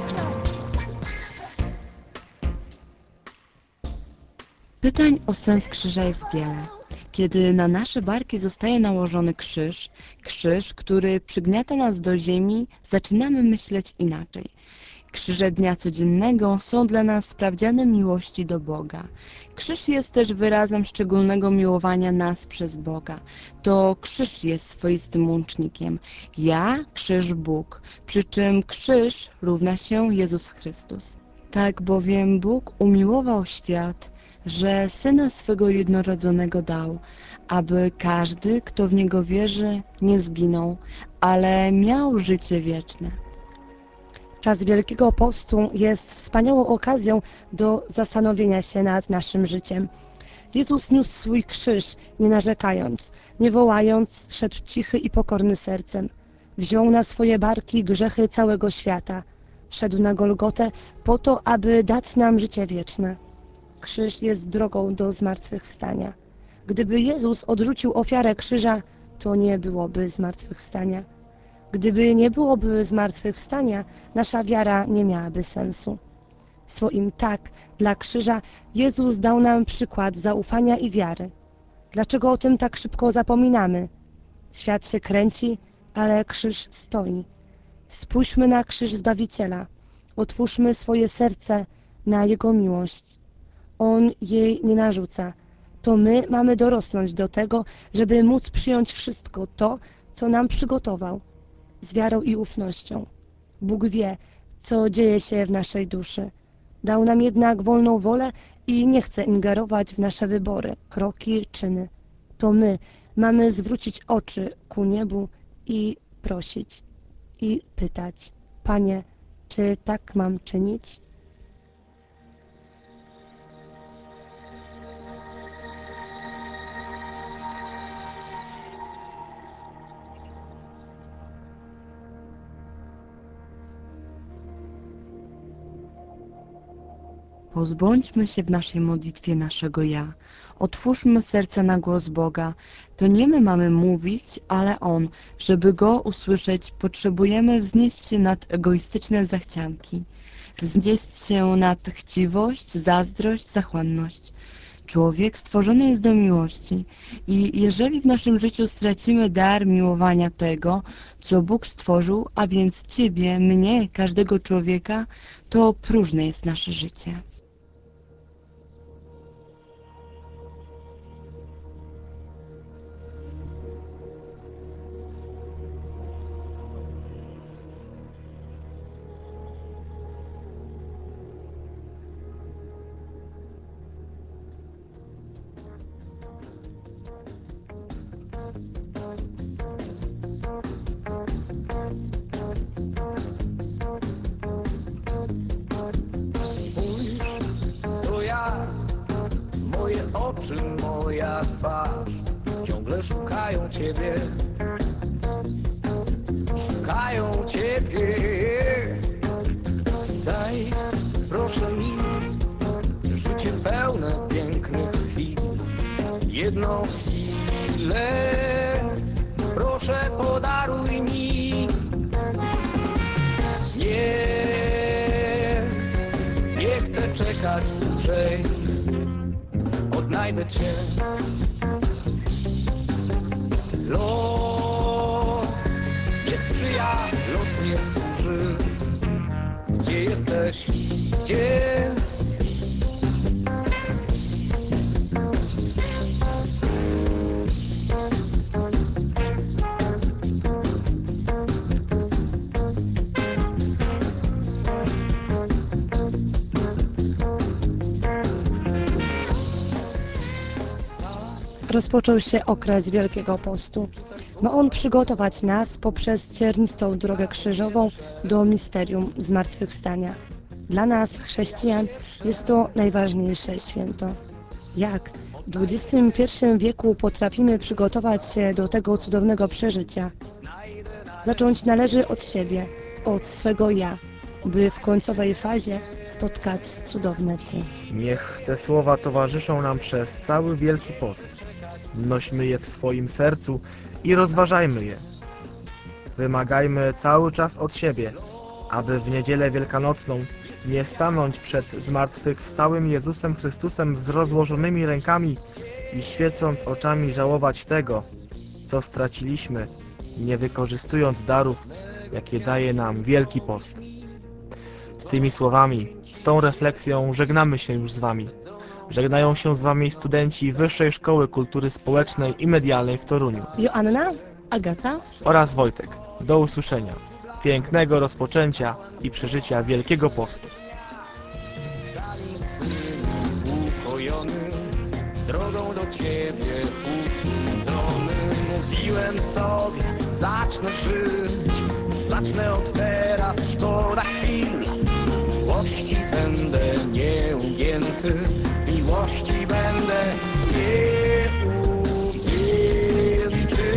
Pytań o sens krzyża jest wiele. Kiedy na nasze barki zostaje nałożony krzyż, krzyż, który przygniata nas do ziemi, zaczynamy myśleć inaczej. Krzyże dnia codziennego są dla nas sprawdzianem miłości do Boga. Krzyż jest też wyrazem szczególnego miłowania nas przez Boga. To krzyż jest swoistym łącznikiem. Ja, krzyż Bóg, przy czym krzyż równa się Jezus Chrystus. Tak bowiem Bóg umiłował świat, że Syna swego jednorodzonego dał, aby każdy, kto w Niego wierzy, nie zginął, ale miał życie wieczne. Czas Wielkiego Postu jest wspaniałą okazją do zastanowienia się nad naszym życiem. Jezus niósł swój krzyż, nie narzekając, nie wołając, szedł cichy i pokorny sercem. Wziął na swoje barki grzechy całego świata. Szedł na Golgotę po to, aby dać nam życie wieczne. Krzyż jest drogą do zmartwychwstania. Gdyby Jezus odrzucił ofiarę krzyża, to nie byłoby zmartwychwstania. Gdyby nie byłoby zmartwychwstania, nasza wiara nie miałaby sensu. Swoim tak dla krzyża Jezus dał nam przykład zaufania i wiary. Dlaczego o tym tak szybko zapominamy? Świat się kręci, ale krzyż stoi. Spójrzmy na krzyż Zbawiciela. Otwórzmy swoje serce na Jego miłość. On jej nie narzuca. To my mamy dorosnąć do tego, żeby móc przyjąć wszystko to, co nam przygotował, z wiarą i ufnością. Bóg wie, co dzieje się w naszej duszy. Dał nam jednak wolną wolę i nie chce ingerować w nasze wybory, kroki, czyny. To my mamy zwrócić oczy ku niebu i prosić, i pytać: Panie, czy tak mam czynić? Pozbądźmy się w naszej modlitwie naszego ja. Otwórzmy serce na głos Boga. To nie my mamy mówić, ale On. Żeby Go usłyszeć, potrzebujemy wznieść się nad egoistyczne zachcianki. Wznieść się nad chciwość, zazdrość, zachłanność. Człowiek stworzony jest do miłości i jeżeli w naszym życiu stracimy dar miłowania tego, co Bóg stworzył, a więc Ciebie, mnie, każdego człowieka, to próżne jest nasze życie. To ja, moje oczy, moja twarz ciągle szukają Ciebie, szukają Ciebie. Daj, proszę mi, życie pełne pięknych chwil, jedną chwilę, proszę podaruj mi. Nie, nie chcę czekać dłużej, odnajdę Cię. Los nie sprzyja, los nie służy. Gdzie jesteś? Gdzie? Rozpoczął się okres Wielkiego Postu. Ma on przygotować nas poprzez ciernistą drogę krzyżową do misterium zmartwychwstania. Dla nas, chrześcijan, jest to najważniejsze święto. Jak w dwudziestym pierwszym wieku potrafimy przygotować się do tego cudownego przeżycia? Zacząć należy od siebie, od swego ja, by w końcowej fazie spotkać cudowne Ty. Niech te słowa towarzyszą nam przez cały Wielki Post. Nośmy je w swoim sercu i rozważajmy je. Wymagajmy cały czas od siebie, aby w niedzielę wielkanocną nie stanąć przed zmartwychwstałym Jezusem Chrystusem z rozłożonymi rękami i świecąc oczami żałować tego, co straciliśmy, nie wykorzystując darów, jakie daje nam Wielki Post. Z tymi słowami, z tą refleksją żegnamy się już z Wami. Żegnają się z Wami studenci Wyższej Szkoły Kultury Społecznej i Medialnej w Toruniu. Joanna, Agata Oraz Wojtek. Do usłyszenia. Pięknego rozpoczęcia i przeżycia Wielkiego Postu. Ukojony, drogą do Ciebie utrudzony. Mówiłem sobie, zacznę żyć, zacznę od teraz, szkoda chwil. Miłości będę nieugięty, miłości będę nieugięty.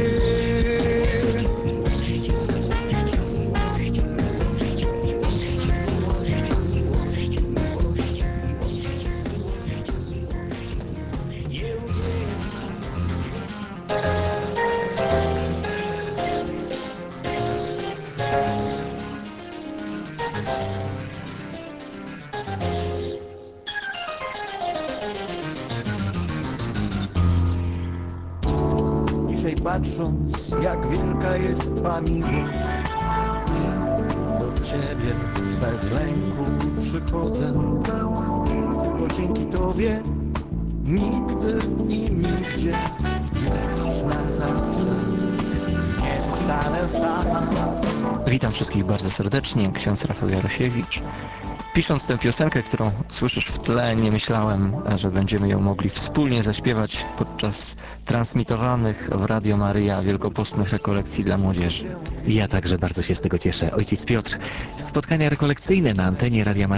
Dzisiaj patrząc, jak wielka jest Twa miłość do Ciebie, bez lęku przychodzę. Tylko dzięki Tobie nigdy i nigdzie już na zawsze nie zostanę sam. Witam wszystkich bardzo serdecznie, ksiądz Rafał Jarosiewicz. Pisząc tę piosenkę, którą słyszysz w tle, nie myślałem, że będziemy ją mogli wspólnie zaśpiewać podczas transmitowanych w Radio Maryja wielkopostnych rekolekcji dla młodzieży. Ja także bardzo się z tego cieszę. Ojciec Piotr, spotkania rekolekcyjne na antenie Radia Maryja